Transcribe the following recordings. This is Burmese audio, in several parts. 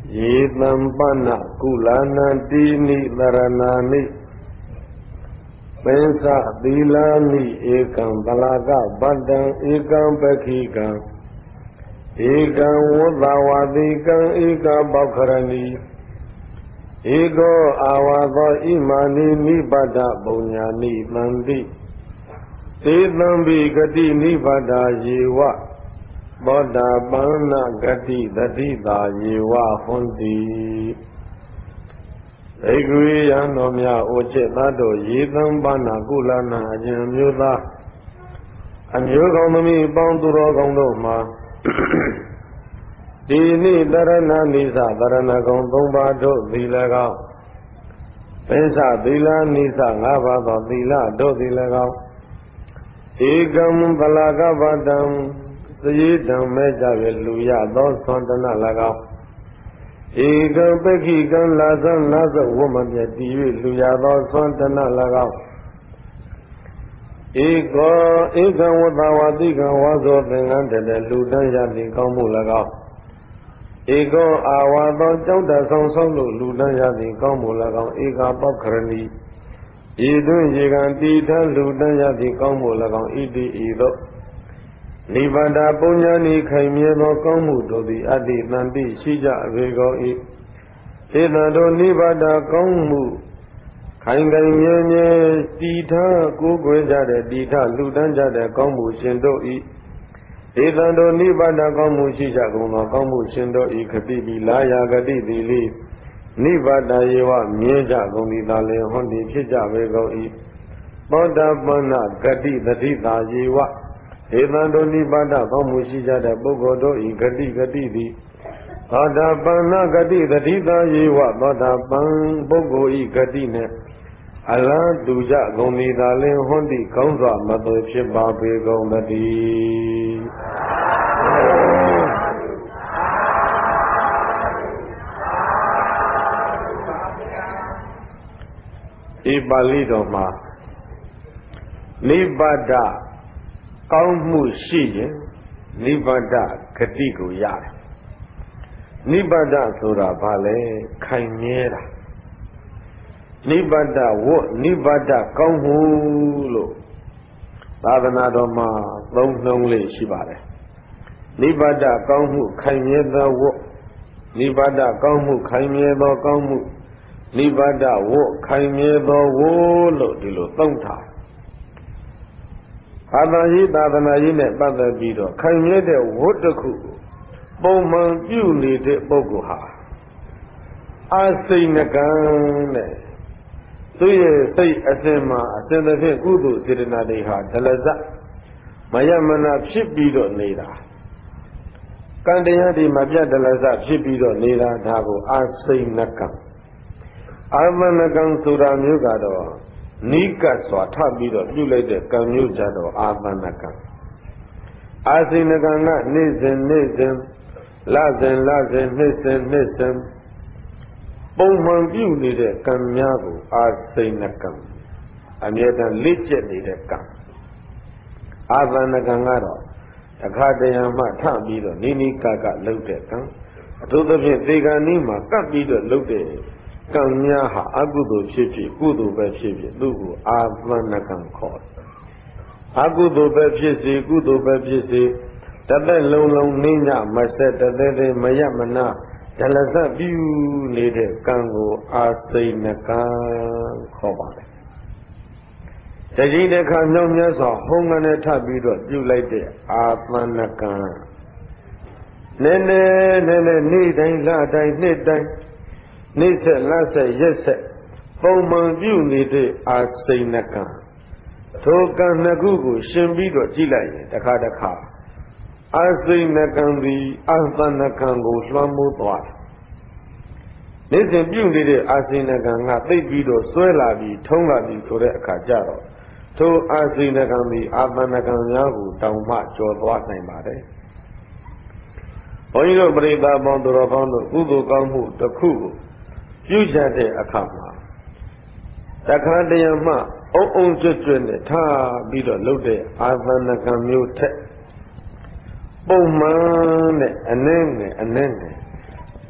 Ye tampana kulana dini dharanani Pensa dilani ekam balaga badang ekam pakikam Ekam wadhawadikam ekam bakharani Ego awado imani nibada bunyani nandi Tidambi gati nibada yewa Bodha bana gati dadida yewa hundi Egui yanomya oche tado yedam bana kulana ajamyuda Amyugandami banduro gandoma Dini dharana nisa dharana gandomba do dilagao Pensa dila nisa ngabado dila do dilagao Egam balaga badam Sayidam meja luya do santana lagao Egam pekikam lazam laza woman yati luya do santana lagao Egam wadhawadikam wazo tengante ludan yati kamu lagao Ego awado chauda song ludan yati kamu lagao Ega bakharani Idun yegan tita ludan yati kamu lagao Idi ido Nibada punyani kaimyedo kamu dodi adi nanti shija vego i Edado nibada kamu kaimye tita kukwe jade tita ludan jade kamu shindo i Edado nibada kamu shija kuma kamu shindo i katibi laya gati dili Nibada yewa myeja kumi dale hondi shija vego i Bodha pana gati dadita yewa Edando nibada kamu shijada bogodo i gati di Bodha pana gati dadita yewa Bodha pan bogo i gati ne Ala duja kumi dale hondi kaunza mato shiba vego gati Ibali doma Nibada Kaumu shiye Nibada katiku yare Nibada sura bale kaimyera Nibada wo Nibada kaumu lo Tadana doma Nongle shibare Nibada kaumu kaimyeda wo Nibada kaumu kaimyeda kaumu Nibada wo kaimyedo wo lo dilo tongta Adayi dadanayi ne padabido kaimyede wo taku Pouman pyu nide pogo ha Asainakan ne Tuye say asema asendaphe kudu sirina deha dalaza Mayamana phipbido neda Kandayadi mabya dalaza phipbido neda dhago asainakan Armanakam sura myugado Nika swatha bido pyulai kam myu jado Armanakam Asinakam na nizin Lazin nizin Pouman pyu nide kam myago Asinakam Amyedan lecce nide kam Armanakam gado Akadayama tha bido nini kaka laude kam Atudaphin tegani ma kap bido laude Kamyaha agudo chichi kudo be chichi dugu Armanakam khod Agudo be chichi kudo be chichi Tate long ninya mase tate mayamana Dalasa biu nede kango Asainakan khobare Tajide ka nyamnya sa hongane thabido pyulaite Armanakam Nene ni dai la dai ni dai Nise lase yese Pouman pyu nide Asainakan Thokan nagugu shimbido jilaye Daka Asainakan di Armanakam go swamu twa Nise pyu nide Asainakan nga thaibido swai la bi thong la bi so de akha jado Tho Asainakan di Armanakam nya ko taung ma jaw twa nain pare Bhoyi do parita bandoro bando kudo kaung mu takhu ko Pyu jade akha ma Takhandaya ma Ôngကျွတ်နဲ့ထားပြီးတော့လုပ်တဲ့အာသနကံမျိုးထက်ပုံမှန်နဲ့အနှဲငယ်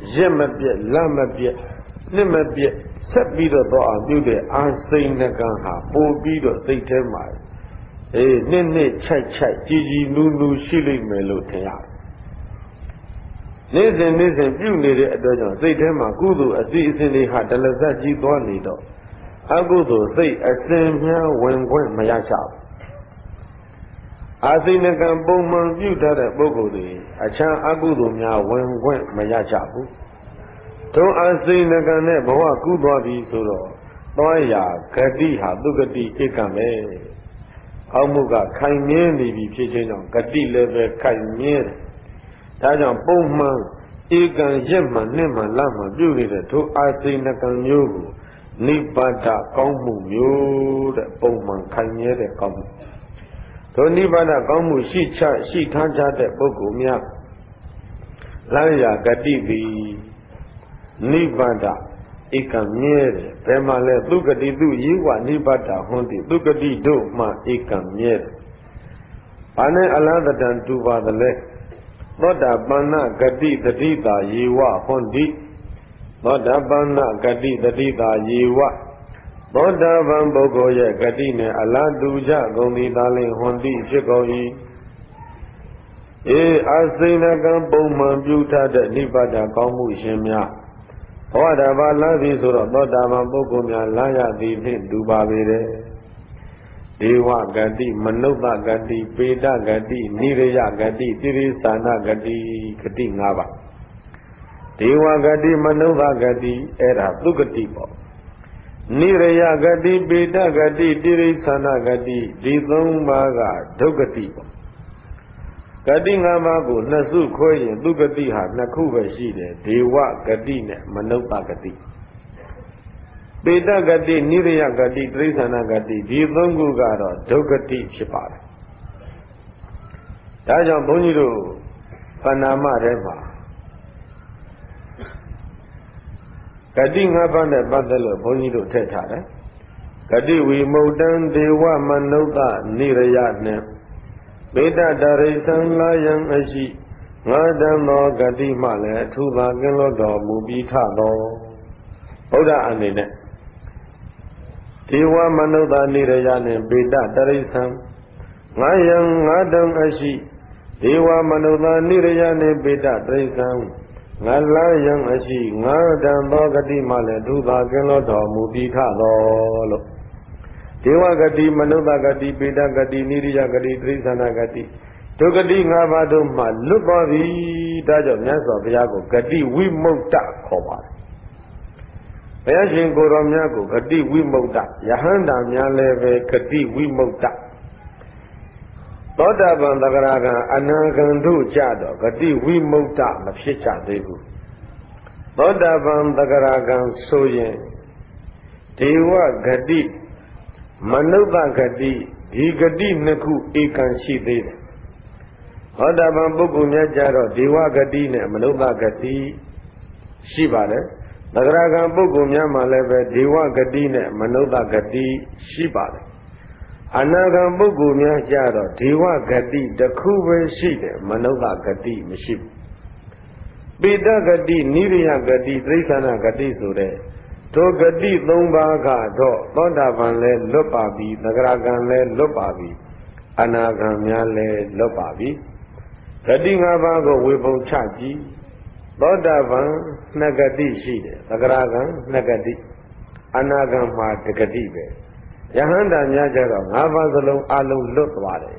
ရက်မပြက်လမပြက်နှစ်မပြက်ဆက်ပြီးတော့အောင်ပြုတဲ့အာစိန်နှကံဟာပို့ပြီးတော့စိတ်ထဲမှာနှစ်ချိုက်ကြည်ကြည်နူးနူးရှိလိမ့်မယ်လို့ထင်ရတယ်နေ့စဉ်ပြုနေတဲ့အတွက်ကြောင့်စိတ်ထဲမှာကုသိုလ်အစီအစဉ်တွေဟာတလဇတ်ကြီးသွားနေတော့အကုသိုလ်စိတ်အစဉ်များဝင်ခွင့်မရကြဘူးအာစိဏကံပုံမှန်ပြုထားတဲ့ပုဂ္ဂိုလ်တွေအခြားအကုသိုလ်များဝင်ခွင့်မရကြဘူးထုံအာစိဏကံနဲ့ဘဝကူးသွားပြီဆိုတော့သွားရာဂတိဟာသူဂတိဧကံပဲအောက်မှုကခိုင်မြဲနေပြီဖြစ်ခြင်းကြောင့်ဂတိလည်းပဲခိုင်မြဲတယ်ဒါကြောင့်ပုံမှန်ဧကံရက်မှနှစ်မှလမှပြုနေတဲ့ထိုအာစိဏကံမျိုးကိုနိဗ္ဗာန်ကောင်းမှုမျိုးတဲ့ပုံမှန်ခိုင်မြဲတဲ့ကောင်းမှုထိုနိဗ္ဗာန်ကောင်းမှုရှိထားကြတဲ့ပုဂ္ဂိုလ်များလမ်းရာဂတိသည်နိဗ္ဗာန်ဧကံမြဲတယ်ဘယ်မှာလဲသူဂတိသူယေဝနိဗ္ဗာန်ဟွန်းတိသူဂတိတို့မှဧကံမြဲတယ်ဘာနဲ့အလားတန်တူပါသလဲသောတာပန္နဂတိတတိတာယေဝဟွန်းတိသောတာပန္နဂတိတတိတာယေဝသောတာပန်ပုဂ္ဂိုလ်ရဲ့ဂတိနဲ့အလားတူကြကုန်သည်သာလင်ဟွန်တိဖြစ်ကုန်၏အာစိဏကံပုံမှန်ပြုထားတဲ့နိဗ္ဗာန်ကောင်းမှုရှင်များဘဝတာဘာလာသည်ဆိုတော့သောတာပန်ပုဂ္ဂိုလ်များလာရသည်ဖြင့်တူပါပေတယ်ဒေဝဂတိမနုဿဂတိပေတဂတိနိရယဂတိတိရိသနာဂတိဂတိ၅ပါးဒေဝဂတိမနုဿဂတိအဲ့ဒါသူဂတိပေါ့နိရယဂတိပေတဂတိတိရိသနာဂတိဒီ၃ပါးကဒုက္ခတိပေါ့ဂတိ၅ပါးကိုနှစ်စုခွဲရင်သူဂတိဟာနှစ်ခုပဲရှိတယ်ဒေဝဂတိနဲ့မနုဿဂတိပေတဂတိနိရယဂတိတိရိသနာဂတိဒီ၃ခုကတော့ဒုက္ခတိဖြစ်ပါတယ်ဒါကြောင့်ဘုန်းကြီးတို့ပဏာမထဲမှာဂတိ၅ပါးနဲ့ပတ်သက်လို့ဘုန်းကြီးတို့ထည့်ထားတယ်ဂတိဝိမုတ်တံဒေဝမနုဿနိရယနှင့်ပေတတရိသံလာယံအရှိငါတံသောဂတိမှလည်းအထူးသာကင်းလို့တော်မူပြီးထသောဗုဒ္ဓအနေနဲ့ဒေဝမနုဿနိရယနှင့်ပေတတရိသံငါယံငါတံအရှိဒေဝမနုဿနိရယနှင့်ပေတတရိသံငါလာယံအရှိငါတံသောဂတိမှလည်းထူးသာကင်းလို့တော်မူပြီးထသောလို့ဒေဝဂတိမနုဿဂတိပေတဂတိနိရိယဂတိတိရိသနာဂတိဒုဂတိ၅ပါးတို့မှလွတ်သွားပြီဒါကြောင့်မြတ်စွာဘုရားကိုဂတိဝိမု ക്ത ခေါ်ပါတယ်ဘုရားရှင်ကိုယ်တော်များကိုဂတိဝိမု ക്ത ယဟန္တာများလည်းပဲဂတိဝိမု ക്ത သောတာပန်သဂရဂံအနာဂံတို့ကြတော့ဂတိဝိမု ക്ത မဖြစ်ကြသေးဘူးသောတာပန်သဂရဂံဆိုရင်ဒေဝဂတိမနုဿဂတိဒီဂတိနှစ်ခုဧကံရှိသေးတယ်သောတာပန်ပုဂ္ဂိုလ်များကြတော့ဒေဝဂတိနဲ့မနုဿဂတိရှိပါတယ်သဂရဂံပုဂ္ဂိုလ်များမှာလည်းပဲဒေဝဂတိနဲ့မနုဿဂတိရှိပါတယ်အနာဂံပုဂ္ဂိုလ်များကြတော့ဒေဝဂတိတစ်ခုပဲရှိတယ်မနုဿဂတိမရှိဘူးပေတဂတိနိရိယဂတိတိရိစ္ဆာနဂတိဆိုတဲ့ထိုဂတိ၃ပါးကတော့သောတာပန်လည်းလွတ်ပါပြီသဂရဂံလည်းလွတ်ပါပြီအနာဂံများလည်းလွတ်ပါပြီဂတိ၅ပါးကိုဝေပုံချကြည့်သောတာပန်နှစ်ဂတိရှိတယ်သဂရဂံနှစ်ဂတိအနာဂံမှာတစ်ဂတိပဲယဟန္တာများကြတော့၅ပါးစလုံးအလုံးလွတ်သွားတယ်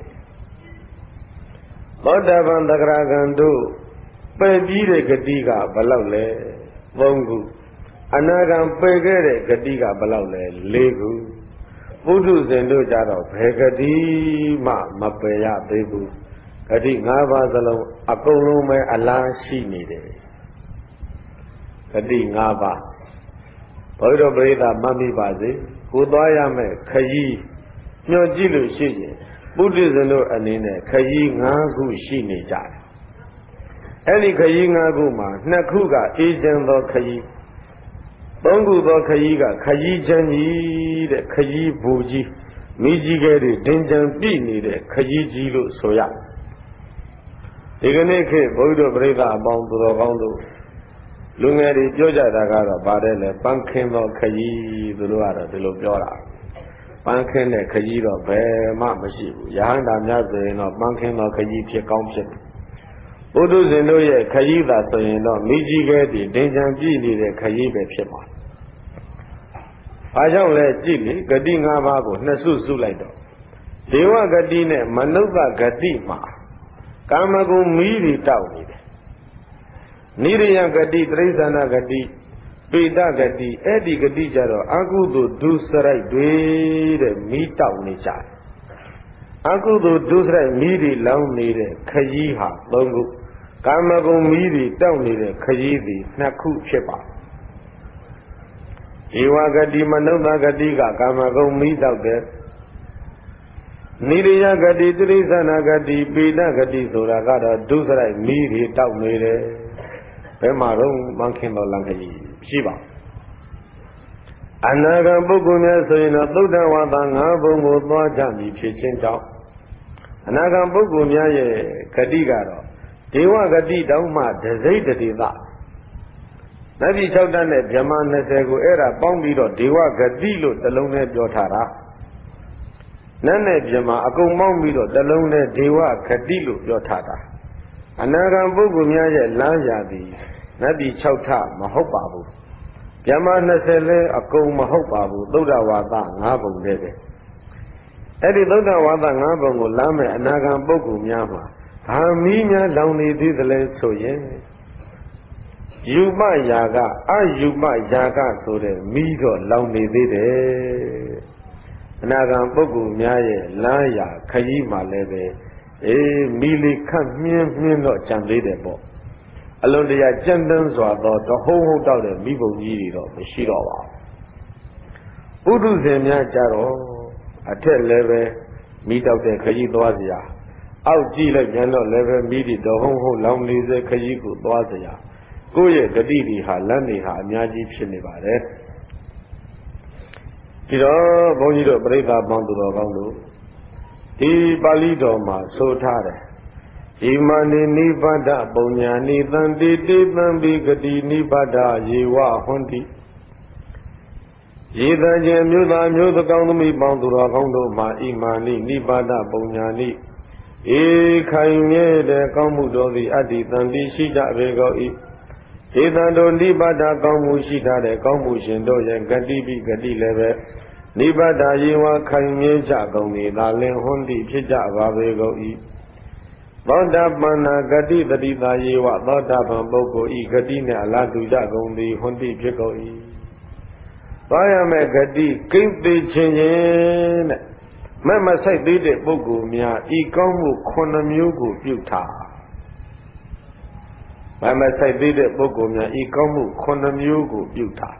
သောတာပန်သဂရဂံတို့ပယ်ပြီးတဲ့ဂတိကဘယ်လောက်လဲ၃ခုအနာဂံပယ်ခဲ့တဲ့ဂတိကဘယ်လောက်လဲ၄ခုပုထုဇဉ်တို့ကြတော့ဘယ်ဂတိမှမပယ်ရသေးဘူးဂတိ၅ပါးစလုံးအကုန်လုံးပဲအလားရှိနေတယ်ဂတိ၅ပါးဘုရားပရိသတ်မှတ်မိပါစေကိုသွားရမယ်ခရီးညှော်ကြည့်လို့ရှိရင်ပုထုဇဉ်တို့အနေနဲ့ခရီး၅ခုရှိနေကြတယ်အဲ့ဒီခရီး၅ခုမှာ၂ခုကအေးချမ်းသောခရီး၃ခုသောခရီးကခရီးချမ်းကြီးတဲ့ခရီးဘူကြီးမိကြီးကဲတွေဒင်ကြံပြည့်နေတဲ့ခရီးကြီးလို့ဆိုရဒီကနေ့ခေတ်ဘုရားပရိသတ်အပေါင်းသူတော်ကောင်းတို့လူငယ်တွေပြောကြတာကတော့ဗါတဲ့လေပန်းခင်းသောခကြီးသူတို့ကတော့ဒီလိုပြောတာပန်းခင်းတဲ့ခကြီးတော့ဘယ်မှမရှိဘူးယဟန္တာများဆိုရင်တော့ပန်းခင်းသောခကြီးဖြစ်ကောင်းဖြစ်ပုထုဇဉ်တို့ရဲ့ခကြီးသာဆိုရင်တော့မိကြီးကဲတည်တင်ကြံပြည့်နေတဲ့ခကြီးပဲဖြစ်မှာအားကြောင့်လဲကြည့်လေဂတိ၅ပါးကိုနှစ်စုစုလိုက်တော့ဒေဝဂတိနဲ့မနုဿဂတိမှာကာမဂုဏ်မီးတွေတောက်နေတယ်နိရိယဂတိတိရစ္ဆာနဂတိပေတဂတိအဲ့ဒီဂတိကြတော့အကုသိုလ်ဒုစရိုက်တွေတဲ့မီးတောက်နေကြတယ်အကုသိုလ်ဒုစရိုက်မီးတွေလောင်းနေတဲ့ခကြီးဟာ၃ခုကာမဂုဏ်မီးတွေတောက်နေတဲ့ခကြီးတွေ၂ခုဖြစ်ပါဧဝဂတိမနုဿဂတိကကာမဂုဏ်မီးတောက်တဲ့နိရိယဂတိတိရစ္ဆာနဂတိပေတဂတိဆိုတာကတော့ဒုစရိုက်မီးတွေတောက်နေတယ်ဘယ်မှာတော့မန်းခင်တော်လံခကြီးရှိပါအနာဂံပုဂ္ဂိုလ်များဆိုရင်တော့သုဒ္ဓဝါဒ၅ဘုံကိုသွားကြမည်ဖြစ်ခြင်းကြောင့်အနာဂံပုဂ္ဂိုလ်များရဲ့ဂတိကတော့ဒေဝဂတိတောင်မှဒစိတ်တေသနတ်ပြည်6တန်းနဲ့ဗြဟ္မာ20ကိုအဲ့ဒါပေါင်းပြီးတော့ဒေဝဂတိလို့တစ်လုံးနဲ့ပြောထားတာနတ်နဲ့ဗြဟ္မာအကုန်ပေါင်းပြီးတော့တစ်လုံးနဲ့ဒေဝဂတိလို့ပြောထားတာအနာဂံပုဂ္ဂိုလ်များရဲ့လမ်းရာသည်နတ်ပြည်6ထမဟုတ်ပါဘူးဗြဟ္မာ20လဲအကုန်မဟုတ်ပါဘူးသုဒ္ဓဝါဒ5ဘုံတည်းပဲအဲ့ဒီသုဒ္ဓဝါဒ5ဘုံကိုလမ်းမဲ့အနာဂံပုဂ္ဂိုလ်များမှာဘာမီးများလောင်နေသေးသလဲဆိုရင်ယူမယာကအယူမယာကဆိုတဲ့မီးတော့လောင်နေသေးတယ်အနာဂံပုဂ္ဂိုလ်များရဲ့လမ်းရာခရီးမှာလည်းပဲမီးလေးခတ်မြင်းတော့ကြံသေးတယ်ပေါ့အလွန်တရာကြမ်းတမ်းစွာသောတဟုံးဟုတ်တောက်တဲ့မိဘုံကြီးတွေတော့မရှိတော့ပါဘူးပုထုဇဉ်များကြတော့အထက်လည်းပဲမိတောက်တဲ့ခရီးသွားစရာအောက်ကြည့်လိုက်ပြန်တော့လည်းပဲမိတွေတဟုံးဟုတ်လောင်နေစေခရီးကိုသွားစရာကိုယ့်ရဲ့ဂတိတွေဟာလမ်းတွေဟာအများကြီးဖြစ်နေပါတယ်ဒီတော့ဘုန်းကြီးတို့ပြိဿပေါင်းသူတော်ကောင်းတို့ဒီပါဠိတော်မှာဆိုထားတယ်ဣမနိနိဗ္ဗာဒပုညာနိသံတိတိသံဘိဂတိနိဗ္ဗာဒယေဝဟွန္တိယေတံခြင်းမြို့သားမြို့သကောင်းသမီးပေါင်းသူတော်ကောင်းတို့မှာဣမာနိနိဗ္ဗာဒပုညာနိဧခိုင်မြဲတဲ့ကောင်းမှုတော်သည်အတ္တိတံတိရှိကြပေကုန်၏ဧတံတို့နိဗ္ဗာဒကောင်းမှုရှိထားတဲ့ကောင်းမှုရှင်တို့ရဲ့ဂတိပိဂတိလည်းပဲနိဗ္ဗာဒယေဝခိုင်မြဲကြကုန်၏သာလင်ဟွန္တိဖြစ်ကြပါပေကုန်၏သောတာပန္နာဂတိတတိတာယေဝသောတာပန်ပုဂ္ဂိုလ်ဤဂတိနဲ့အလားတူကြကုန်သည်ဟွန္တိဖြစ်ကုန်၏သွားရမယ့်ဂတိကိမ့်သိခြင်းရင်တဲ့မဆိုင်သေးတဲ့ပုဂ္ဂိုလ်များဤကောင်းမှု9မျိုးကိုပြုထားမဆိုင်သေးတဲ့ပုဂ္ဂိုလ်များဤကောင်းမှု9မျိုးကိုပြုထား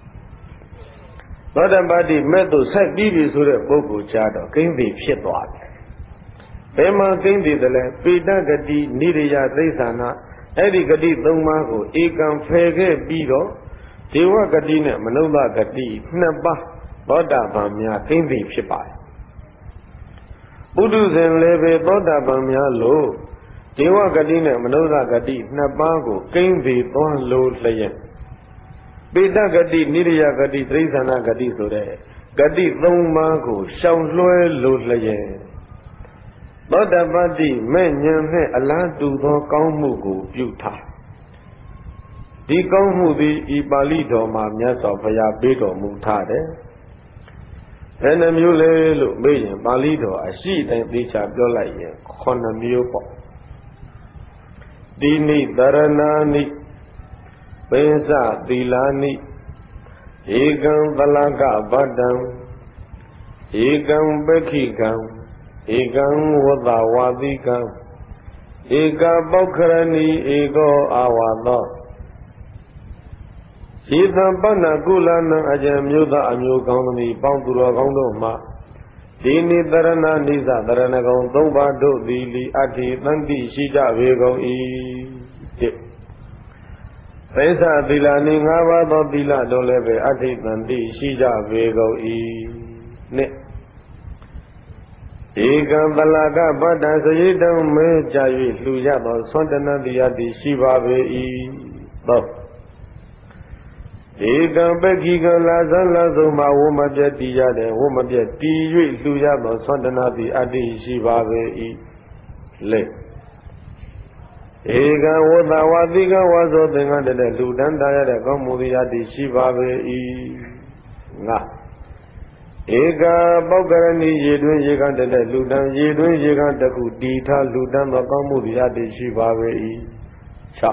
သောတပတိမဲ့သို့ဆက်ပြီးပြီဆိုတဲ့ပုဂ္ဂိုလ်ကြတော့ကိမ့်သိဖြစ်သွားတယ်ဘယ်မှာကိမ့်သိတယ်လဲပေတဂတိနိရိယသိစ္ဆာနာအဲ့ဒီဂတိ3ပါးကိုဧကံဖယ်ခဲ့ပြီးတော့ဒေဝဂတိနဲ့မနုဿဂတိ2ပါးသောတာပန်များကိမ့်သိဖြစ်ပါတယ်ပုထုဇဉ်လည်းပဲသောတာပန်များလို့ဒေဝဂတိနဲ့မနုဿဂတိ2ပါးကိုကိမ့်သိသွားလို့လျက်ပေတဂတိနိရိယဂတိတိရစ္ဆာနဂတိဆိုတဲ့ဂတိ3ပါးကိုရှောင်လွှဲလို့လျက်သောတပတ္တိမဲ့ဉာဏ်နဲ့အလားတူသောကောင်းမှုကိုပြုထားဒီကောင်းမှုသည်ဤပါဠိတော်မှာမြတ်စွာဘုရားပေးတော်မူထားတယ်ဘယ်နှမျိုးလဲလို့မေးရင်ပါဠိတော်အရှိတိုင်းသိချပြောလိုက်ရင်9မျိုးပေါ့တိနိတရဏာနိပိစသီလာနိဧကံသလကဗတ္တံဧကံပက္ခိကံဧကံဝတ္တဝါတိကံဧကပောက္ခရဏီဧကောအာဝါသောဧတံပဏ္ဏကုလနံအကျံမျိုးသားအမျိုးကောင်းသမီးပေါင်းသူတော်ကောင်းတို့မှဒီနိတရဏနိစ္စတရဏဂုံ3ပါးတို့သည်လီအတ္တိတန်တိရှိကြပေကုန်၏ပိဿသီလနိ5ပါးသောသီလတို့လည်းပဲအတ္တိတန်တိရှိကြပေကုန်၏နှစ်ဧကံပလကဗတ္တစရိတံမဲကြ၍လှူရသောဆွမ်းတနတိယတိရှိပါပေ၏သော Ekam Bekika Lazala Zuma Woma Piatia, Woma Piati, Luya, Santanabi, Adi Shivabe, Le. Ega Wada Wadiga was of the Ludanda, the Gomuria di Shivabe, Na. Ega Bogarani Yedun Yegan, the Ludan, Yedun Yegan, the Kudita, Ludan, the Gomuria di Shivabe, Cha.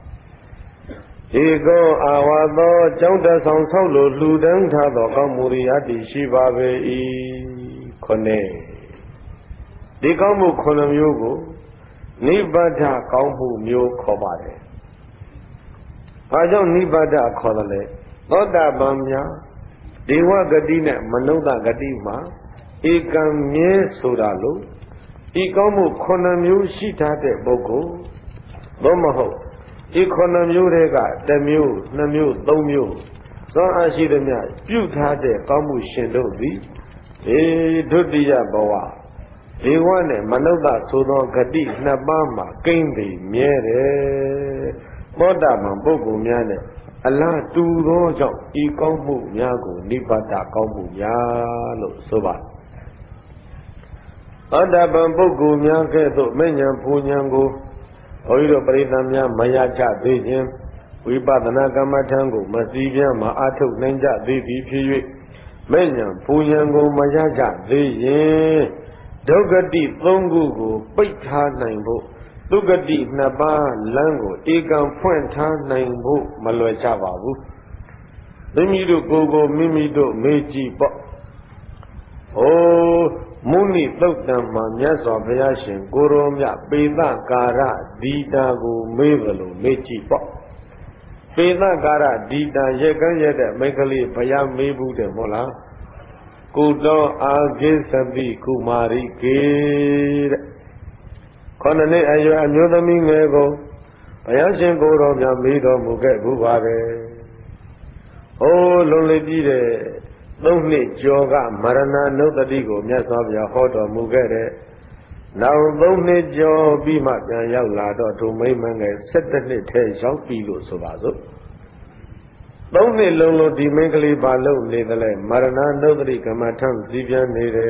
Ego Awado, Jonda Song Solo, Ludan, Tado, Gomuria di Shivabe, Kone. The Gomu Konam Yogo. Nibada Kambu Myo Kobade. I don't Nibada Kodale. Oda Bamya, Dewa Gadina, Manoda Gadima, Ekam Ye Suralu, Ekamu Konamyu Shita de Boko, Bomaho, Economu Rega, Demu, Namu, Domu, so I see the Mia, Buta de Kamu Shindobi, Dudia Bawa. Ewane Manoda Sudo Gadi Nabama Kendi Miere Moda Mambogu Miane Allah Turojo Ikomu Yago Nibata Komu Yalo Soba Oda Bambogu Mianke Menyan Punyango Oiro Parithamya Mayacha Vijim Vipatana Kamatango Masivya Maato Nenja Vivi Piwi Menyan Punyango Mayacha Vijim Dogati Thongu, Paita Naimbo, Dogati Naba Lango, Egam Fuenta Naimbo, Malochavabu. Mimido Gogo, Mimido, Meiji Pop. Oh, Muni Doktam Manyasa Vyashin, Goromya, Peda Gara, Dita Go, Mevelo, Meiji Pop. Peda Gara, Dita, Yegan Yeda, Megali, Payam Mebu de Mola. Kudo Agisabi Kumari Kid Konane Ayo Anodami Nego Ayashin Goro Yamido Muge Bubare Oh Lonely Dide Lonely Joga Marana Notadigo Myasavia Hoto Mugere Now Lonely Jo Bima Yalado to Maymange set the Nete Shall Pilo Sovazo Lonely Lolo di Megali Balo Nedale, Marana Nodri Kamatan Sibian Nede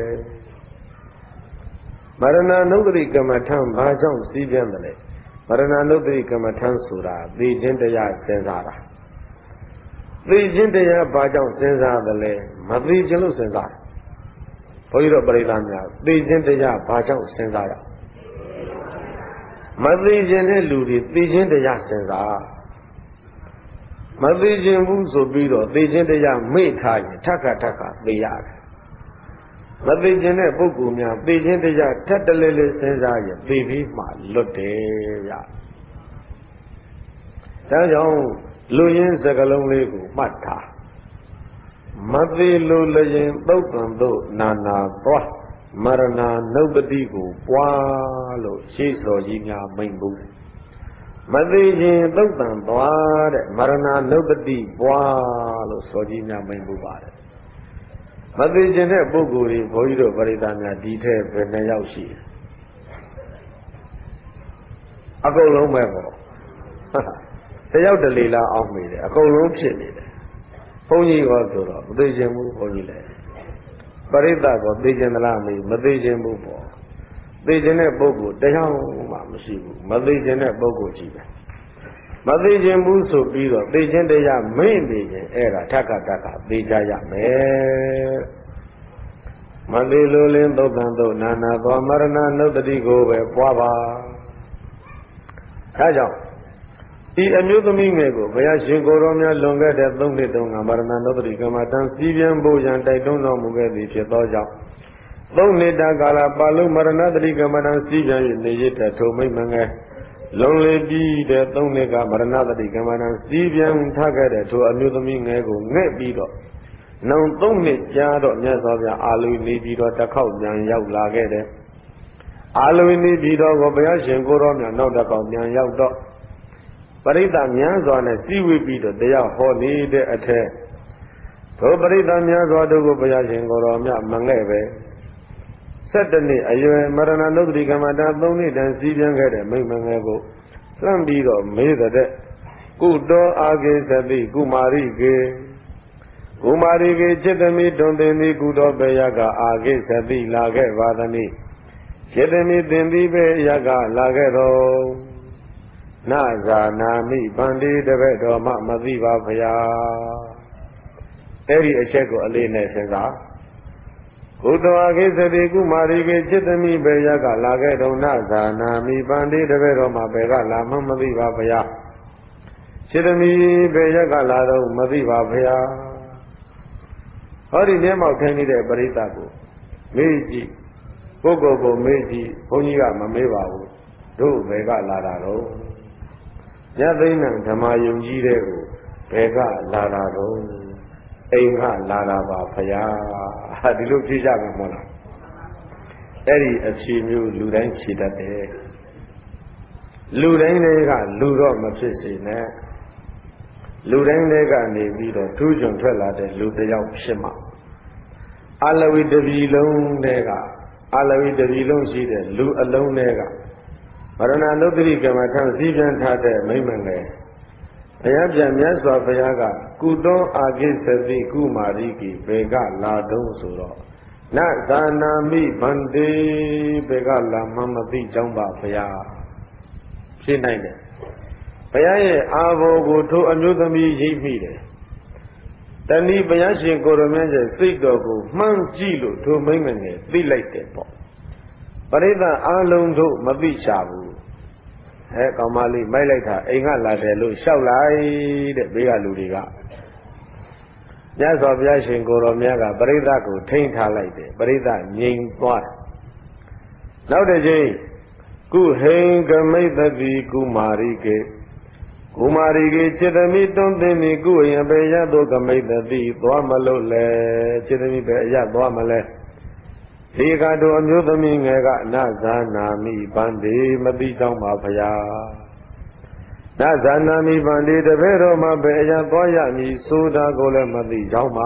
Marana Nodri Kamatan Bajan Sibian Nede Marana Nodri Kamatan Sura, the Jindaya Senzara. The Jindaya Bajan Senzara, Madri Jelu Senzara. Poiro Baridania, the Jindaya Bajan Senzara. Madri Jeneludi, the Jindaya Senzara. Madijin Buzo Bido, they Jendaya Maytai, Taka Taka, the Yak. Madijin Bogumia, they Jendaya Tatalele Senzaya, baby, my Lotea. Tayon, Luyin Sagalongo, Mata. Madi Lulayin, Bokando, Nana, Bra, Marana, nobody go, Walo, Chiso, Yinya, Maimbu. Madijin Doktan Boare, Marana nobody Boalo Sojina Membubare. Madijin Boguri, Boido Varidana, detail Venayashi. A go long level. They out the Lila of me, a go long chili. Pony was so up, Madijin move Pony. Barita got Dijin Lami, Madijin Mubo. They Janet Bogo, they have Mamasibu, Madijanet Bogo Chiba. Madijan Buso Bido, they Jendaya main Dijin, Era, Taka Taka, Dijaya, Me Madilolin Dobando, Nana, Marana, nobody go where Baba. Kaja. The Amutamego, Vayashin Goromia longer than Donga, Marana, nobody come at Sibian Bojan, I don't know Mugadi, Chetoja. Lonely Dagala, Balu, Maranadri, Gamadan, Sibian, Nijita, Tomei Manga, Lonely Bee, the Donega, Maranadri, Gamadan, Sibian, Tagada, to Amutamego, Nebido. Now, Donny, Yado, Yasavia, Alu, Nibido, Takau, Yan Yau Lagade. Alu, Nibido, Gobayashin, Goromia, no Dakau, Yan Yau Dog. Parita Mians on a seaweed beater, they are holy, they attack. So Parita Mians or the Gobayashin, Goromia, Mangave. Certainly, I am Marana Nodri Gamada, only than Sibian Gade, Mangago, Lambido, made the dead. ကုတောအာဂေသတိကုမာရိကေကုမာရိကေจิตမိတွင်သင်သည်ကုတောဘေယကအာဂေသတိလာခဲ့ပါသည်จิตမိသင်သည်ဘေယကလာခဲ့တော်နာဇာနာမိဗန္တိတပည့်တော်မှမသိပါဖျားအဲ့ဒီအချက်ကိုအလေးနဲ့စဉ်းစားကုတောအာဂေသတိကုမာရိကေจิตမိဘေယကလာခဲ့တော်နာဇာနာမိဗန္တိတပည့်တော်မှဘယ်ကလာမှမသိပါဖျားจิตမိဘေယကလာတော့မသိပါဖျားဟောဒီမျက်မှောက်ထိုင်နေတဲ့ပရိသတ်ကိုမေးကြည့်ပုဂ္ဂိုလ်ကိုမေးကြည့်ဘုန်းကြီးကမမေးပါဘူးတို့ဘယ်ကလာတာတော့ညသိဏဓမ္မယုံကြီးတဲ့ကိုဘယ်ကလာတာတော့အိမ်ကလာတာပါဖရာဒီလိုဖြေကြမှာမဟုတ်လားအဲ့ဒီအဖြေမျိုးလူတိုင်းဖြေတတ်တယ်လူတိုင်းတွေကလူတော့မဖြစ်စေနဲ့လူတိုင်းတွေကနေပြီးတော့ထူးချွန်ထွက်လာတဲ့လူတစ်ယောက်ဖြစ်မှာအလဝိတပြီလုံးတဲ့အလဝိတပြီလုံးရှိတဲ့လူအလုံးတွေကဗရဏနုတ္တိကမ္မထံစည်းပြန်ထားတဲ့မိမ့်မငယ်ဘုရားပြန်မြတ်စွာဘုရားကကုတောအာဂိသတိကုမာရိကိဘေကလာတုံးဆိုတော့နဇာနာမိဗန္တိဘေကလာမမသိကြောင်းပါဘုရားဖြစ်နိုင်တယ်ဘုရားရဲ့အာဘောကိုထိုအမျိုးသမီးရိပ်မိတယ်တဏီဘုရားရှင်ကိုရမင်းရဲ့စိတ်တော်ကိုမှန်းကြည့်လို့ထိုမိမ့်မငယ်သိလိုက်တယ်ပေါ့ပရိသတ်အားလုံးတို့မသိချဘူးကောင်မလေးမိုက်လိုက်တာအိမ်ကလာတယ်လို့ရှောက်လိုက်တဲ့ဘေးကလူတွေကမြတ်စွာဘုရားရှင်ကိုရောမြတ်ကပရိသတ်ကိုထိန်းထားလိုက်တယ်ပရိသတ်ငြိမ်သွားတယ်နောက်တစ်ချိန်ကုဟိံကမိတ်တိကုမာရိကေကုမာရိကေจิตမိတွင်သင်သည်ကုယံဘေယသောကမိတ်တိသွားမလို့လဲจิตမိပဲအရသွားမလဲဒီကတို့အမျိုးသမီးငယ်ကနဇာနာမိဗန္တိမသိကြောင်းပါဖရာနဇာနာမိဗန္တိတပည့်တော်မှာပဲအရသွားရမည်ဆိုတာကိုလည်းမသိကြောင်းပါ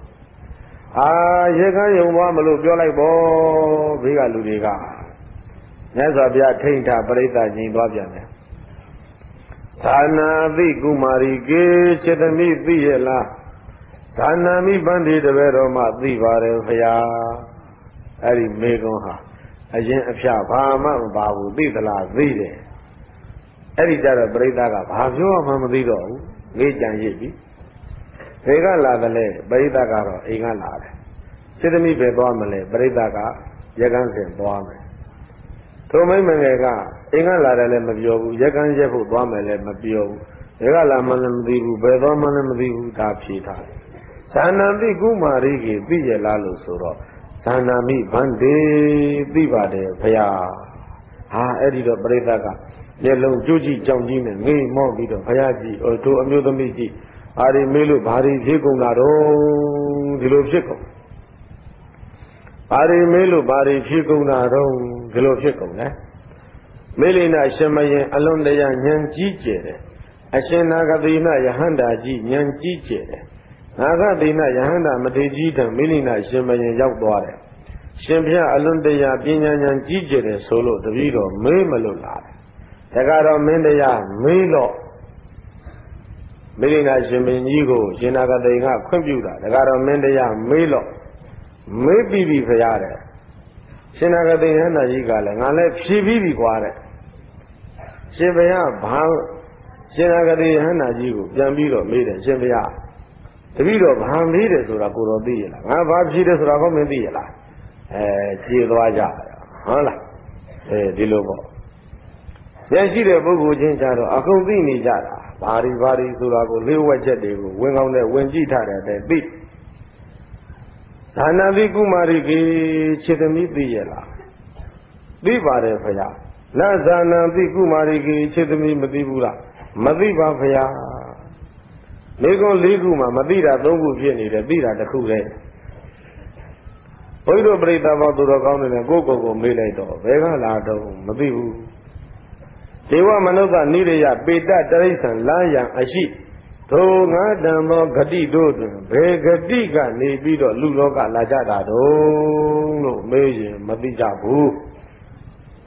ရေခမ်းယုံသွားမလို့ပြောလိုက်ပေါ့ဘေးကလူတွေကမြတ်စွာဘုရားထိန်းထားပရိသတ်ညီသွားပြန်တယ်ဇာနာတိကုမာရိကေจิตမိသိရလားဇာနာမိဗန္တိတပည့်တော်မှသိပါတယ်ဖရာအဲ့ဒီမေကွန်းဟာအရင်အဖျားဘာမှမပါဘူးသိသလားသိတယ်အဲ့ဒီကြတော့ပရိသတ်ကဘာပြောမှမသိတော့ဘူးငေးကြံရစ်ပြီဘေကလာတယ်လေပရိသတ်ကတော့အိမ်ကလာတယ်စိတ္တမိပဲသွားမလဲပရိသတ်ကရကန်းစင်သွားမယ်ထိုမိမ့်မငယ်ကအိမ်ကလာတယ်လည်းမပြောဘူးရကန်းရက်ဖို့သွားမယ်လည်းမပြောဘူးဘေကလာမှလည်းမသိဘူးဘယ်သွားမှလည်းမသိဘူးဒါဖြေထားတယ်ဇာနာတိကုမာရိကေသိရလားလို့ဆိုတော့ဇာနာမိဗန္တိသိပါတယ်ဘုရားအဲ့ဒီတော့ပရိသတ်ကမျက်လုံးကြိုးကြည့်ကြောင်ကြီးနဲ့ငေးမောပြီးတော့ဘုရားကြီးတို့အမျိုးသမီးကြီးဘာတွေမေးလို့ဘာတွေဖြေကုန်တာတော့ဒီလိုဖြစ်ကုန်ဘာတွေမေးလို့ဘာတွေဖြေကုန်တာတော့ဒီလိုဖြစ်ကုန်လဲမေလိနာရှင်မယင်အလွန်တရာဉာဏ်ကြီးကျယ်တယ်အရှင်နာဂတိနာယဟန္တာကြီးဉာဏ်ကြီးကျယ်တယ်နာဂတိနာယဟန္တာမထေကြီးထံမေလိနာရှင်မယင်ရောက်သွားတယ်ရှင်ဘုရားအလွန်တရာပညာဉာဏ်ကြီးကျယ်တယ်ဆိုလို့တပည့်တော်မေးမလို့လာတယ်ဒါကတော့မင်းတရားမေးလို့မေလိနာရှင်မင်းကြီးကိုရှင်နာဂတိကခွင့်ပြုတာဒါကတော့မင်းတရားမေးလို့မေးပြီးပြီဖရားတဲ့ရှင်နာဂတိဟန္တာကြီးကလည်းငါလည်းဖြေပြီးပြီကွာတဲ့ရှင်ဘုရားဘာရှင်နာဂတိဟန္တာကြီးကိုပြန်ပြီးတော့မေးတယ်ရှင်ဘုရားတပည့်တော်ဘာမေးတယ်ဆိုတာကိုတော်သိရလားငါဘာဖြေတယ်ဆိုတာကိုမင်းသိရလားကြေသွားကြဟုတ်လားဒီလိုပေါ့ဉာဏ်ရှိတဲ့ပုဂ္ဂိုလ်ချင်းကြတော့အကုန်သိနေကြတာဘာတွေဆိုတာကိုလျှို့ဝှက်ချက်တွေကိုဝင်ကောင်းနဲ့ဝင်ကြည့်ထားတဲ့အတိုင်းသိဇာနာတိကုမာရိကေခြေသမီးသိရလားသိပါတယ်ဖရာနဇာနာတိကုမာရိကေခြေသမီးမသိဘူးလားမသိပါဖရာမိကွန်၄ခုမှမသိတာ၃ခုဖြစ်နေတယ်သိတာတစ်ခုတည်းဘုရားတို့ပြိဿဘောသူတော်ကောင်းတွေနဲ့ကိုယ့်ကိုယ်မေးလိုက်တော့ဘယ်ကလာတော့မသိဘူးဒေဝမနုဿနိရိယပေတတရိစ္ဆန်လာယံအရှိထိုငါတံသောဂတိတို့တွင်ဘယ်ဂတိကနေပြီးတော့လူလောကလာကြတာတုံးလို့မေးရင်မသိကြဘူးဟ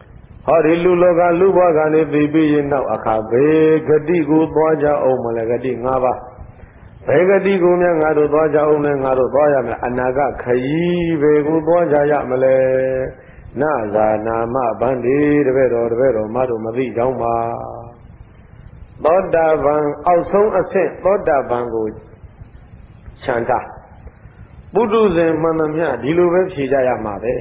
ဟောဒီလူလောကလူဘဝကနေသိပြီးရင်နောက်အခါဘေဂတိကိုသွားကြအောင်မလဲဂတိ၅ပါးဘေဂတိကိုများငါတို့သွားကြအောင်လဲငါတို့သွားရမယ်အနာဂတ်ခရီးဘေကိုသွားကြရမလဲနာဇာနာမဗန္ဒီတပည့်တော်မတို့မသိကြောင်းပါသောတာပန်အောက်ဆုံးအဆင့်သောတာပန်ကိုခြံထားပုထုဇဉ်မှန်သမျှဒီလိုပဲဖြေကြရမှာပဲ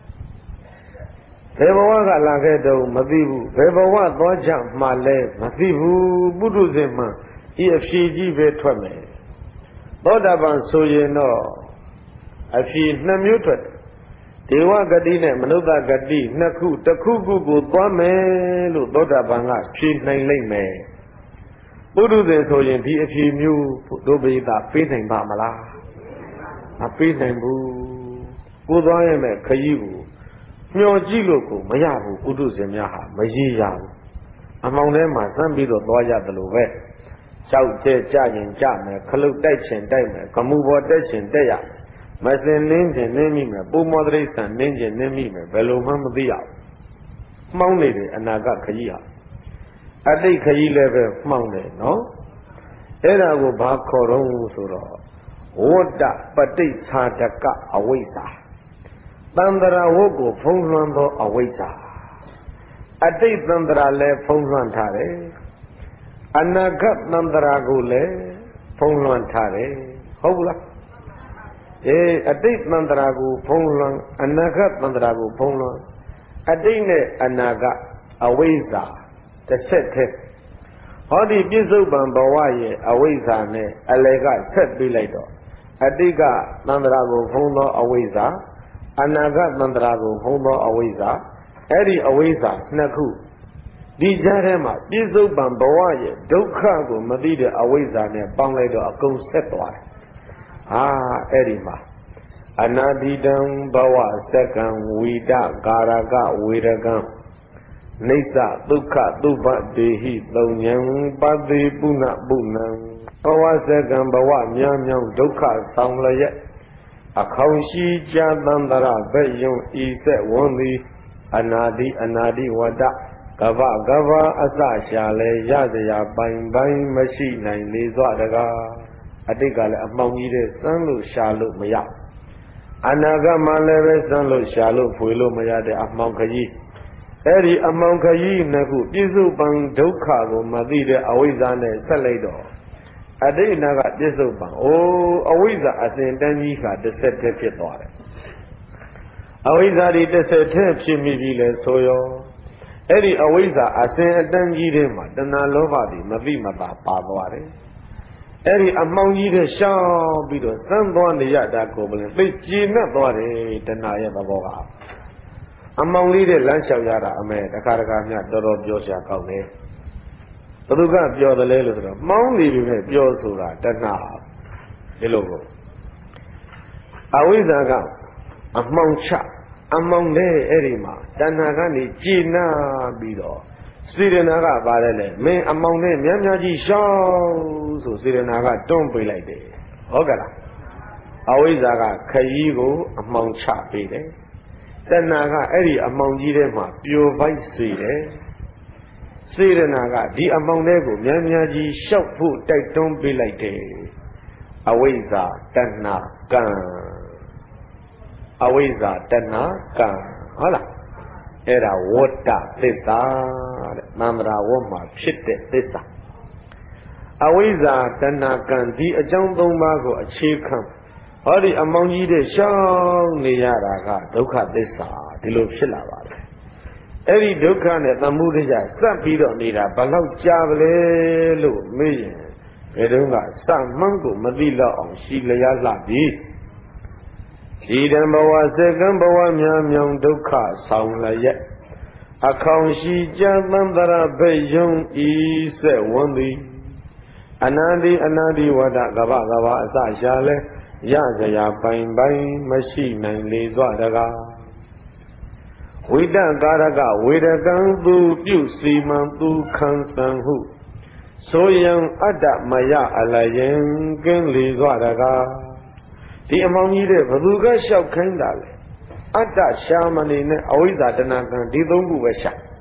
ဘယ်ဘဝကလာခဲ့တော့မသိဘူးဘယ်ဘဝသွားကြမှလည်းမသိဘူးပုထုဇဉ်မှဤအဖြေကြီးပဲထွက်မယ်သောတာပန်ဆိုရင်တော့အဖြေနှစ်မျိုးထွက်ဒေဝဂတိနဲ့မနုဿဂတိနှစ်ခုတစ်ခုခုကိုသွားမယ်လို့သောတာပန်ကဖြေနိုင်လိမ့်မယ်ပုထုဇဉ်ဆိုရင်ဒီအဖြေမျိုးတို့ပိသပေးနိုင်ပါမလားမပေးနိုင်ဘူးကိုသွားရမယ်ခရီးကိုမျောကြည့်လို့ကိုမရဘူးပုထုဇဉ်များဟာမရည်ရဘူးအမောင်ထဲမှာစမ်းပြီးတော့သွားရတယ်လို့ပဲကြောက်တဲ့ကြရင်ကြမယ်ခလုတ်တိုက်ချင်တိုက်မယ်ကမှုပေါ်တက်ချင်တက်ရမစင်နှင်းချင်နှင်းမိမယ်ပုံမောတိဆန်နှင်းချင်နှင်းမိမယ်ဘယ်လိုမှမသိရဘူးမှောင်းနေတယ်အနာဂတ်ခရီးဟာအတိတ်ခရီးလည်းပဲမှောင်းတယ်နော်အဲ့ဒါကိုဘာခေါ်တော့ဆိုတော့ဝတ္တပဋိစ္ဆာဒကအဝိဇ္ဇာတန္တရာဝတ်ကိုဖုံးလွှမ်းသောအဝိဇ္ဇာအတိတ်တန္တရာလည်းဖုံးလွှမ်းထားတယ်အနာဂတ်တန္တရာကိုလည်းဖုံးလွှမ်းထားတယ်ဟုတ်ဘူးလားအတိတ်တန္တရာကိုဖုံးလွှမ်းအနာဂတ်တန္တရာကိုဖုံးလွှမ်းအတိတ်နဲ့အနာဂတ်အဝိဇ္ဇာတစ်ဆက်တည်းဟောဒီပြစ္ဆုတ်ပံဘဝရဲ့အဝိဇ္ဇာနဲ့အလယ်ကဆက်ပြီးလိုက်တော့အတိတ်ကတန္တရာကိုဖုံးသောအဝိဇ္ဇာအနာဂတ်တန္တရာကိုဖုံးသောအဝိဇ္ဇာအဲ့ဒီအဝိဇ္ဇာနှစ်ခုဒီကြားထဲမှာပြစ္ဆုတ်ပံဘဝရဲ့ဒုက္ခကိုမသိတဲ့အဝိဇ္ဇာနဲ့ပေါင်းလိုက်တော့အကုန်ဆက်သွားတယ်အဲ့ဒီမှာအနာတိတံဘဝစက္ကံဝိတကာရကဝေရကံနိစ္စဒုက္ခသုဘတေဟိသုံညံပတိပုဏ္ဏပုဏ္ဏံဘဝစက္ကံဘဝများမြောင်ဒုက္ခဆောင်လျက်အခေါင်ရှိကြသန္တရဘက်ယုံဤဆက်ဝန်းသည်အနာတိဝတ္တကဗအစရှာလဲရစရာပိုင်မရှိနိုင်လေစွာတကားအတိတ်ကလည်းအမှောင်ကြီးတဲ့စမ်းလို့ရှာလို့မရအနာဂတ်မှလည်းပဲစမ်းလို့ရှာလို့ဖွေလို့မရတဲ့အမှောင်ခကြီးအဲ့ဒီအမှောင်ခကြီးနှစ်ခုပြစ္ဆုတ်ပံဒုက္ခကိုမသိတဲ့အဝိဇ္ဇာနဲ့ဆက်လိုက်တော့အတိတ်နာကပြစ္ဆုတ်ပံအဝိဇ္ဇာအစဉ်တန်းကြီးကတစ်ဆက်တည်းဖြစ်သွားတယ်အဝိဇ္ဇာဒီတစ်ဆက်တည်းဖြစ်မိပြီလေဆိုရောအဲ့ဒီအဝိဇ္ဇာအစဉ်အတန်းကြီးထဲမှာတဏှာလောဘတွေမသိမသာပါသွားတယ်အဲ့ဒီအမှောင်ကြီးတဲ့ရှောင်းပြီးတော့စမ်းသွားနေရတာကိုမလဲသိကျဉ်တ်သွားတယ်တဏှာရဲ့သဘောကအမှောင်လေးတဲ့လမ်းလျှောက်ရတာအမေတခါမြတ်တော်တော်ပြောစရာကောင်းတယ်ဘသူကပြောတယ်လဲလို့ဆိုတော့မှောင်နေပြီပဲပြောဆိုတာတဏှာဒီလိုကိုအဝိဇ္ဇာကအမှောင်ချအမှောင်တဲ့အဲ့ဒီမှာတဏှာကနေကျဉ်းပြီးတော့စေရနာကပါတယ်လေမင်းအမောင်နဲ့များကြီးရှောင်းဆိုစေရနာကတွန်းပေးလိုက်တယ်ဟုတ်ကဲ့လားအဝိဇ္ဇာကခရီးကိုအမှောင်ချပေးတယ်တဏှာကအဲ့ဒီအမှောင်ကြီးထဲမှာပျော်ပိုက်စေတယ်စေရနာကဒီအမှောင်တွေကိုများကြီးရှောက်ဖို့တိုက်တွန်းပေးလိုက်တယ်အဝိဇ္ဇာတဏှာကံအဝိဇ္ဇာတဏှာကံဟုတ်လားအဲ့ဒါဝတ္တသစ္စာတဲ့သန္တရာဝတ်မှာဖြစ်တဲ့သစ္စာအဝိဇ္ဇာတဏှာကံဒီအကြောင်း၃ပါးကိုအခြေခံဟောဒီအမောင်ကြီးတဲ့ရှောင်းနေရတာကဒုက္ခသစ္စာဒီလိုဖြစ်လာပါလေအဲ့ဒီဒုက္ခနဲ့သမုဒယစပ်ပြီးတော့နေတာဘလောက်ကြာပလဲလို့မေးရင်ဘယ်တော့ကစမှန်းကိုမသိတော့အောင်ရှိလျားလှပြီဒီတံဘဝစေကံဘဝများမြောင်ဒုက္ခဆောင်လျက်အခေါင်ရှိကြသန္တရဘိယုံဤဆက်ဝန်းသည်အနာတိဝတ္တကဗအစရှာလဲရစရာပိုင်မရှိနိုင်လေစွာတကားဝိတကာရကဝေရကံသူပြုစီမံသူခံစံဟုဆိုယံအတ္တမယအလယံကင်းလေစွာတကားဒီအမောင်ကြီးတဲ့ဘသူကလျှောက်ခိုင်းတာလဲအတ္တရှာမနေနဲ့အဝိဇ္ဇာတဏှာကံဒီ၃ခုပဲရှာ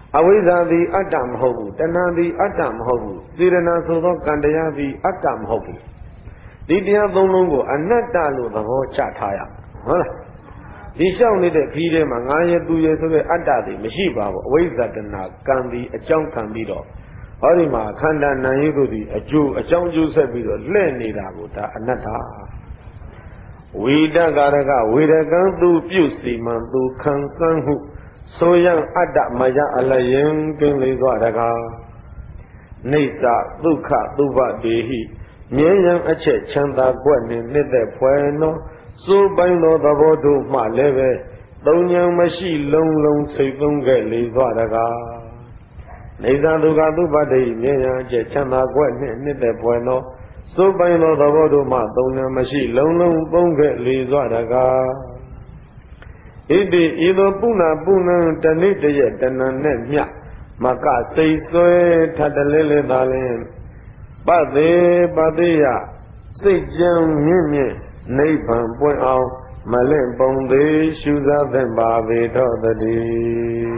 အဝိဇ္ဇာသည်အတ္တမဟုတ်ဘူးတဏှာသည်အတ္တမဟုတ်ဘူးစေရနာဆိုသောကံတရားသည်အတ္တမဟုတ်ဘူးဒီတရားသုံးလုံးကိုအနတ္တလို့သဘောချထားရဟုတ်လားဒီလျှောက်နေတဲ့ခီးထဲမှာငါရဲ့သူရဲ့ဆိုတဲ့အတ္တတွေမရှိပါဘူးအဝိဇ္ဇာတဏှာကံသည်အကြောင်းခံပြီးတော့ဟောဒီမှာခန္ဓာနာယုတို့သည်အကျိုးအကြောင်းကျိုးဆက်ပြီးတော့လှည့်နေတာကိုဒါအနတ္တဝိတကာရကဝေရကံသူပြုစီမံသူခံစမ်းမှုဆိုရန်အတ္တမယအလယင်ကင်းလေသောတကားနေသဒုက္ခသုဘတေဟိမြဲရန်အချက်ချမ်းသာကွက်နှင့်နှစ်သက်ဖွယ်သောစိုးပိုင်းသောသဘောတို့မှလည်းပဲသုံးဉဏ်မရှိလုံးလုံးစိတ်သုံးခဲ့လေသောတကားနေသဒုက္ခသုဘတေဟိမြဲရန်အချက်ချမ်းသာကွက်နှင့်နှစ်သက်ဖွယ်သောစိုးပိုင်းသောသဘောတို့မှသုံးဉဏ်မရှိလုံးလုံးသုံးခဲ့လေသောတကားဣတိဤသို့ပုဏ္ဏပုဏ္ဏတဏိတရဲ့တဏ္ဏနဲ့မြမကစိတ်ဆွဲထတလဲလဲသာလင်ပသေးပသေးယစိတ်ကြံမြင့်မြင့်နိဗ္ဗာန်ပွင့်အောင်မလင့်ပုံသေးရှုစားသင့်ပါပေတော့တည်း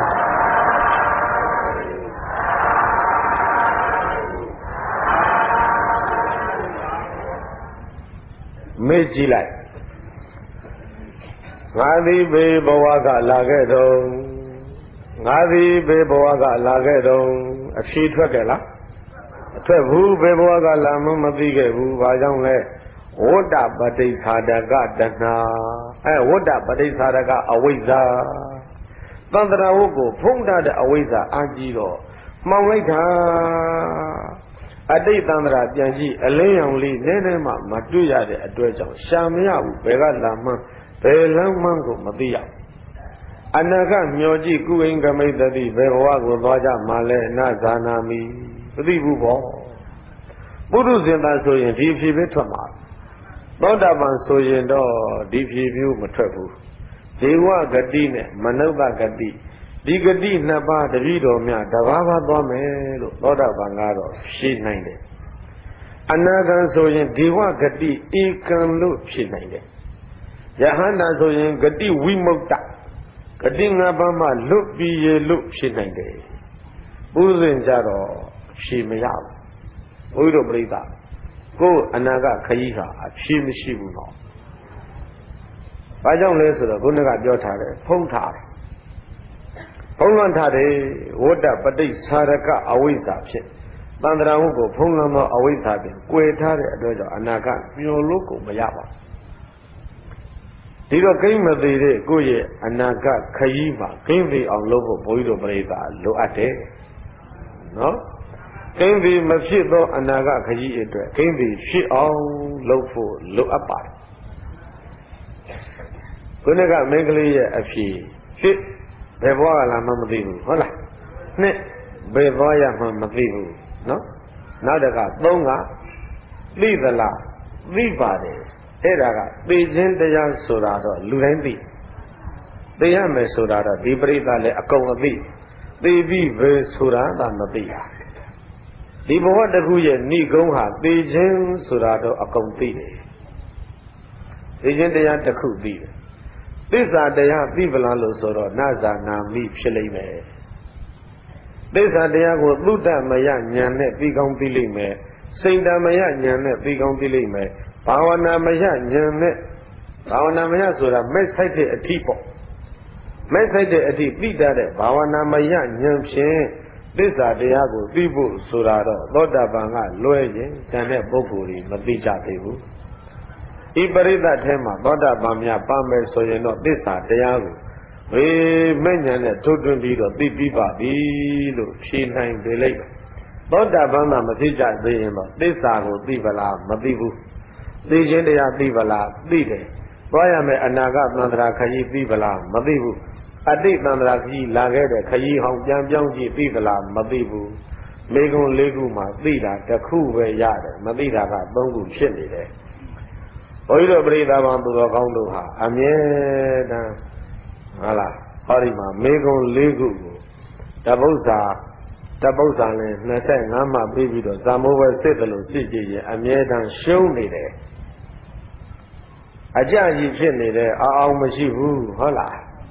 မေ့ကြည့်လိုက်ငါသည်ဘေဘဝကလာခဲ့တော့ငါသည်ဘေဘဝကလာခဲ့တော့အဖြေထွက်ကြလားအထွက်ဘူးဘေဘဝကလာမှမသိခဲ့ဘူးဘာကြောင့်လဲဝတ္တပဋိစ္ဆာဒကတဏှာဝတ္တပဋိစ္ဆာဒကအဝိဇ္ဇာသန္တရာဝုတ်ကိုဖုံးထားတဲ့အဝိဇ္ဇာအာကြည့်တော့မှောင်လိုက်တာအတိတ်သန္တရာပြန်ကြည့်အလင်းရောင်လေးနည်းနည်းမှမတွေ့ရတဲ့အတွက်ကြောင့်ရှာမရဘူးဘယ်ကလာမှဘယ်လမ်းမှကိုမသိရအနာကမျောကြည့်ကုအိမ်ကမိတ်တိဘယ်ဘဝကိုသွားကြမှာလဲနဇာနာမိမသိဘူးပေါ့ပုရုဇဉ်သာဆိုရင်ဒီဖြေပဲထွက်မှာသောတာပန်ဆိုရင်တော့ဒီဖြေမျိုးမထွက်ဘူးဇေဝဂတိနဲ့မနုဿဂတိဒီဂတိနှစ်ပါးတတိတော်များတပါးပါးသွားမယ်လို့သောတာပန်ကတော့ဖြေနိုင်တယ်အနာဂံဆိုရင်ဒေဝဂတိဧကံလို့ဖြေနိုင်တယ်ယဟန္တာဆိုရင်ဂတိဝိမု ക്ത ဂတိ၅ပါးမှလွတ်ပြီးရလို့ဖြစ်နိုင်တယ်ပုရိသင်ကြတော့ဖြေမရဘူးဘုရားတို့ပြိဿကိုယ်အနာကခရီးဟာအဖြေမရှိဘူးတော့ဘာကြောင့်လဲဆိုတော့ခုနကပြောထားတယ်ဖုံးထားတယ်ဖုံးလွှမ်းထားတယ်ဝတ္တပဋိစ္ဆာရကအဝိဇ္ဇာဖြစ်တန္တရာဟုကိုဖုံးလွှမ်းသောအဝိဇ္ဇာဖြင့်ကွယ်ထားတဲ့အတွက်ကြောင့်အနာကမျောလို့ကိုမရပါဘူးဒီတော့ကိမ့်မသေးတဲ့ကိုယ့်ရဲ့အနာဂတ်ခရီးမှာကိမ့်သေးအောင်လုပ်ဖို့ဘုန်းကြီးတို့ပြိဿလိုအပ်တယ်နော်ကိမ့်သေးမဖြစ်သောအနာဂတ်ခရီးအတွက်ကိမ့်သေးဖြစ်အောင်လုပ်ဖို့လိုအပ်ပါတယ်ခုနကမင်းကလေးရဲ့အဖြေဖြစ်ဘယ်ဘဝကလာမှမသိဘူးဟုတ်လားနှစ်ဘယ်ဘဝရမှမသိဘူးနော်နောက်တကသုံးကသိသလားသိပါတယ်အဲ့ဒါကသိခြင်းတရားဆိုတာတော့လူတိုင်းသိသိရမယ်ဆိုတာတော့ဒီပရိသတ်လည်းအကုန်အသိသိပြီးပဲဆိုတာသာမသိရဒီဘဝတစ်ခုရဲ့ဏိဂုံးဟာသိခြင်းဆိုတာတော့အကုန်သိတယ်သိခြင်းတရားတစ်ခုသိတယ်သစ္စာတရားသိပလားလို့ဆိုတော့နဇာနာမိဖြစ်လိမ့်မယ်သစ္စာတရားကိုသုတ္တမယဉာဏ်နဲ့သိကောင်းသိလိမ့်မယ်စိတ်တမယဉာဏ်နဲ့သိကောင်းသိလိမ့်မယ်ဘာဝနာမယဉာဏ်နဲ့ဘာဝနာမယဆိုတာမဲ့ဆိုင်တဲ့အထိပေါ့မဲ့ဆိုင်တဲ့အထိသိတတ်တဲ့ဘာဝနာမယဉာဏ်ဖြင့်သစ္စာတရားကိုသိဖို့ဆိုတာတော့သောတာပန်ကလွဲရင်ဉာဏ်တဲ့ပုဂ္ဂိုလ်ကြီးမသိကြသေးဘူးဤပရိသတ်ထဲမှာသောတာပန်များပါမယ်ဆိုရင်တော့သစ္စာတရားကိုမဲ့ဉာဏ်နဲ့ထုတ်တွင်းပြီးတော့သိပြီးပါပြီလို့ဖြေနိုင်ပေလိမ့်မယ်သောတာပန်မှာမသိကြသေးရင်တော့သစ္စာကိုသိပလားမသိဘူးသိခြင်းတရားသိပလားသိတယ်သွားရမယ်အနာဂတ်သန္တရာခရီးသိပလားမသိဘူးအတိတ်သန္တရာခရီးလာခဲ့တဲ့ခရီးဟောင်းပြန်ပြောင်းကြည့်သိသလားမသိဘူးမိဂုံ၄ခုမှာသိတာတစ်ခုပဲရတယ်မသိတာက၃ခုဖြစ်နေတယ်ဘုန်းကြီးတို့ပရိသတ်ပေါင်းသူတော်ကောင်းတို့ဟာအမြဲတမ်းဟုတ်လားဟောဒီမှာမိဂုံ၄ခုကိုတပု္ပ္ပစာနဲ့25မှပြီးပြီးတော့ဇာမိုးပဲစစ်တယ်လို့စစ်ကြည့်ရင်အမြဲတမ်းရှုံးနေတယ်အကြကြီးဖြစ်နေတယ်အောင်မရှိဘူးဟုတ်လား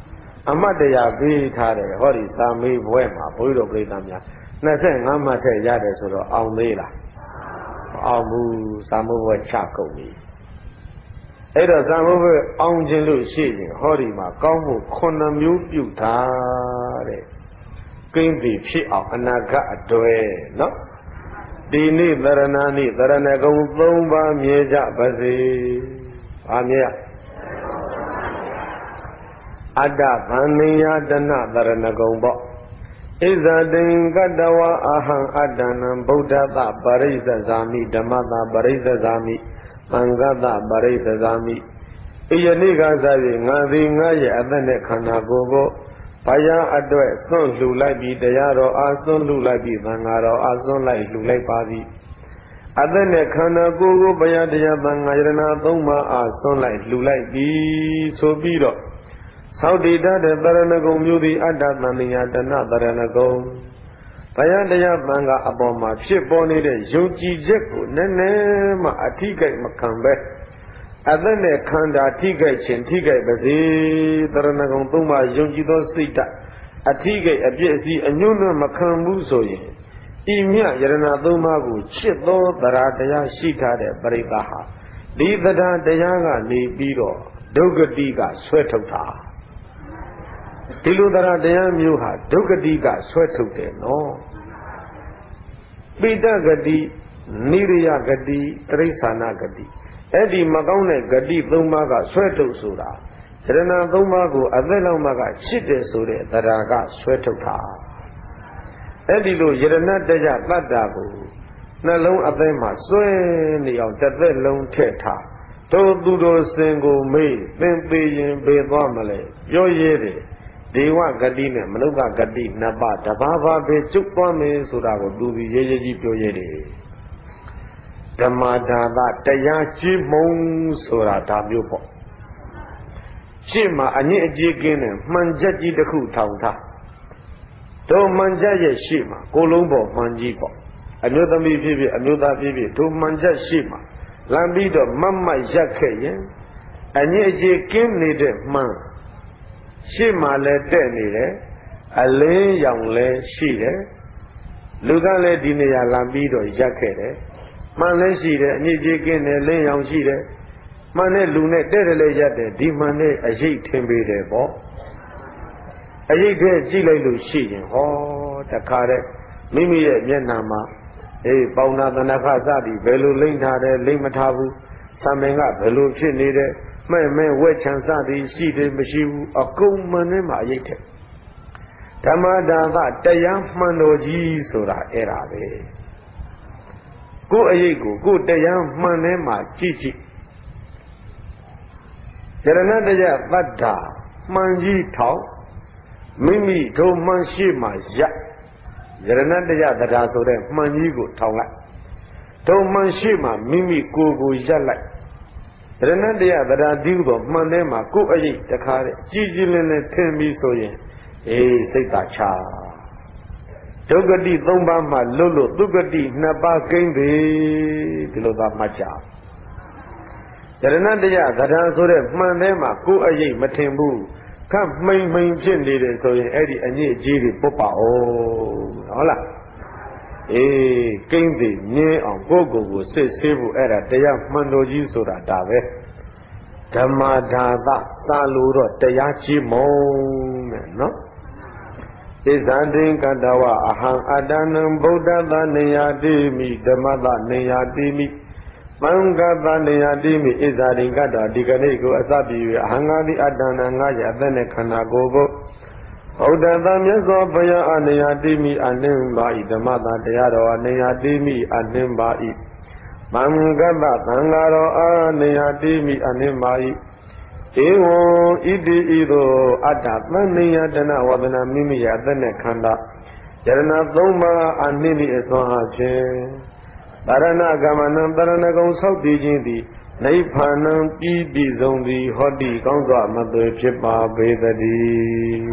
အမတ်တရားပေးထားတယ်ဟောဒီစာမေးဘွဲမှာဘုန်းကြီးတို့ပြိဿများ25မှတ်ထည့်ရတယ်ဆိုတော့အောင်သေးလားအောင်ဘူးစာမေးဘွဲချကုန်ပြီအဲ့တော့စာမေးဘွဲအောင်ခြင်းလို့ရှိရင်ဟောဒီမှာကောင်းမှု9မျိုးပြုထားတဲ့ကိန်းပြီဖြစ်အောင်အနာဂတ်အတွဲနော်ဒီနေ့သရဏာနေ့သရဏဂုံ3ပါးမြဲကြပါစေ။ဘာမြဲအတ္တဗန္နိယတနာသရဏဂုံပေါ့ဣဇတိကတ္တဝအဟံအတ္တနံဗုဒ္ဓတပရိစ္ဆဇာမိဓမ္မတပရိစ္ဆဇာမိသံဃတပရိစ္ဆဇာမိဤယနေ့ကစ၍ငါသည်ငါရဲ့အသက်နဲ့ခန္ဓာကိုယ်ကိုဘာယာအတွက်စွန့်လှူလိုက်ပြီးတရားတော်အားစွန့်လှူလိုက်ပြီးသံဃာတော်အားစွန့်လိုက်လှူလိုက်ပါသည်အသက်နဲ့ခန္ဓာကိုယ်ကိုဘာယာတရားသံဃာယရဏ3ပါးအားစွန့်လိုက်လှူလိုက်ပြီးဆိုပြီးတော့သောတိတတဲ့သရဏဂုံမျိုးသည်အတ္တသန္နိယတနာသရဏဂုံဘာယာတရားသံဃာအပေါ်မှာဖြစ်ပေါ်နေတဲ့ယုံကြည်ချက်ကိုနည်းနည်းမှအထိကိမခံပဲအသက်နဲ့ခန္ဓာထိခိုက်ခြင်းထိခိုက်ပါစေသရဏဂုံ3ပါးယုံကြည်သောစိတ်ဓာတ်အထိခိုက်အပြည့်အစည်အညွန့်နဲ့မခံဘူးဆိုရင်ဤမြယရဏ3ပါးကိုချစ်သောတရားတရားရှိထားတဲ့ပရိသတ်ဟာဒီတရားတရားကနေပြီးတော့ဒုက္ခတိကဆွဲထုတ်တာဒီလိုတရားတရားမျိုးဟာဒုက္ခတိကဆွဲထုတ်တယ်နော်ပိဋကတိနိရိယဂတိတရိစ္ဆာနဂတိအဲ့ဒီမကောင်းတဲ့ဂတိ3ပါးကဆွဲထုတ်ဆိုတာယရဏ3ပါးကိုအသက်လောက်မှကချစ်တယ်ဆိုတဲ့တရားကဆွဲထုတ်တာအဲ့ဒီလိုယရဏတရားတတ္တာကိုနှလုံးအသက်မှာစွဲနေအောင်တစ်သက်လုံးထည့်ထားတို့သူတို့စင်ကိုမေးသင်သေးရင်ဘေးသွားမလဲပြောရဲတယ်ဒေဝဂတိနဲ့မနုဿဂတိနှစ်ပါးတဘာဘာပဲကျုပ်သွားမယ်ဆိုတာကိုသူပြီးရဲရဲကြီးပြောရဲတယ်ဓမ္မဒါသတရားကြီးမုံဆိုတာဒါမျိုးပေါ့ရှေ့မှာအညစ်အကြေးကင်းတဲ့မှန်ချက်ကြီးတစ်ခုထောင်ထားတို့မှန်ချက်ရဲ့ရှေ့မှာကိုလုံးပေါ်မှန်ကြီးပေါ့အမျိုးသမီးဖြစ်ဖြစ်အမျိုးသားဖြစ်ဖြစ်တို့မှန်ချက်ရှေ့မှာလမ်းပြီးတော့မတ်မတ်ရက်ခဲ့ရင်အညစ်အကြေးကင်းနေတဲ့မှန်ရှေ့မှာလည်းတဲ့နေတယ်အလင်းရောင်လည်းရှိတယ်လူကလည်းဒီနေရာလမ်းပြီးတော့ရက်ခဲ့တယ်မှန်လည်းရှိတယ်အညစ်အကြေးကင်းတယ်လင်းရောင်ရှိတယ်မှန်တဲ့လူနဲ့တဲ့တယ်လည်းရက်တယ်ဒီမှန်တဲ့အရေးထင်ပေးတယ်ပေါ့အရေးထဲကြည့်လိုက်လို့ရှိရင်ဟောတခါတဲ့မိမိရဲ့မျက်နှာမှာပေါင်နာသနခစသည်ဘယ်လိုလိမ့်ထားတယ်လိမ့်မထားဘူးဆံမင်ကဘယ်လိုဖြစ်နေတယ်မဲဝဲချန်စသည်ရှိတယ်မရှိဘူးအကုန်မှန်နဲ့မှအရေးထဲဓမ္မဒါသတရားမှန်တော်ကြီးဆိုတာအဲ့ဒါပဲကိုယ်အရေးကိုကိုယ်တရားမှန်နဲ့မှကြည့်ကြည့်ယရဏတရားတတ္တာမှန်ကြီးထောက်မိမိတို့မှန်ရှိမှရပ်ယရဏတရားတရားဆိုတဲ့မှန်ကြီးကိုထောင်လိုက်တို့မှန်ရှိမှမိမိကိုယ်ကိုရပ်လိုက်ယရဏတရားတရားဒီဟုသောမှန်ထဲမှာကိုယ်အရေးတခါတဲ့ကြည်ကြည်လင်းလင်းထင်ပြီးဆိုရင်စိတ်သာချဒုက္ခတိ3ပါးမှလွတ်လို့ဒုက္ခတိ2ပါးကိန်းပြီဒီလိုသာမှတ်ကြယရဏတရားတရားဆိုတဲ့မှန်ထဲမှာကိုယ်အရေးမထင်ဘူးခပ်မှိန်ဖြစ်နေတယ်ဆိုရင်အဲ့ဒီအညစ်အကြေးတွေပုတ်ပါအောင်ဟုတ်လားကိန်းသိမြင်အောင်ကိုယ့်ကိုယ်စစ်ဆေးဖို့အဲ့ဒါတရားမှန်တော်ကြီးဆိုတာဒါပဲဓမ္မဒါသစာလို့တော့တရားကြီးမုံတဲ့နော်ဣဇန္တိကတ္တဝအဟံအတ္တနံဗုဒ္ဓသနေယတိမိဓမ္မသနေယတိမိမံကသနေယတိမိဣဇာတိကတ္တဒီကနေ့ကိုအစပြု၍အဟံငါတိအတ္တနံငါရဲ့အသက်နဲ့ခန္ဓာကိုယ်ကိုဗုဒ္ဓသာမြတ်စွာဘုရားအနေယတိမိအနှင်းပါ၏ဓမ္မသာတရားတော်အနေယတိမိအနှင်းပါ၏မံကတ္တသံဃာတော်အနေယတိမိအနှင်းပါ၏ဧဝံဣတိဤသို့အတ္တသန္နိယတနာဝဒနာမိမိယအသက်နဲ့ခန္ဓာယရဏ3ပါးအနှင်း၏အစွမ်းအခြင်းတရဏဂမနံတရဏဂုံဆောက်တည်ခြင်းသည်နိဗ္ဗာန်ပြီးဆုံးသည်ဟောတိကောင်းစွာမသွေဖြစ်ပါပေတည်း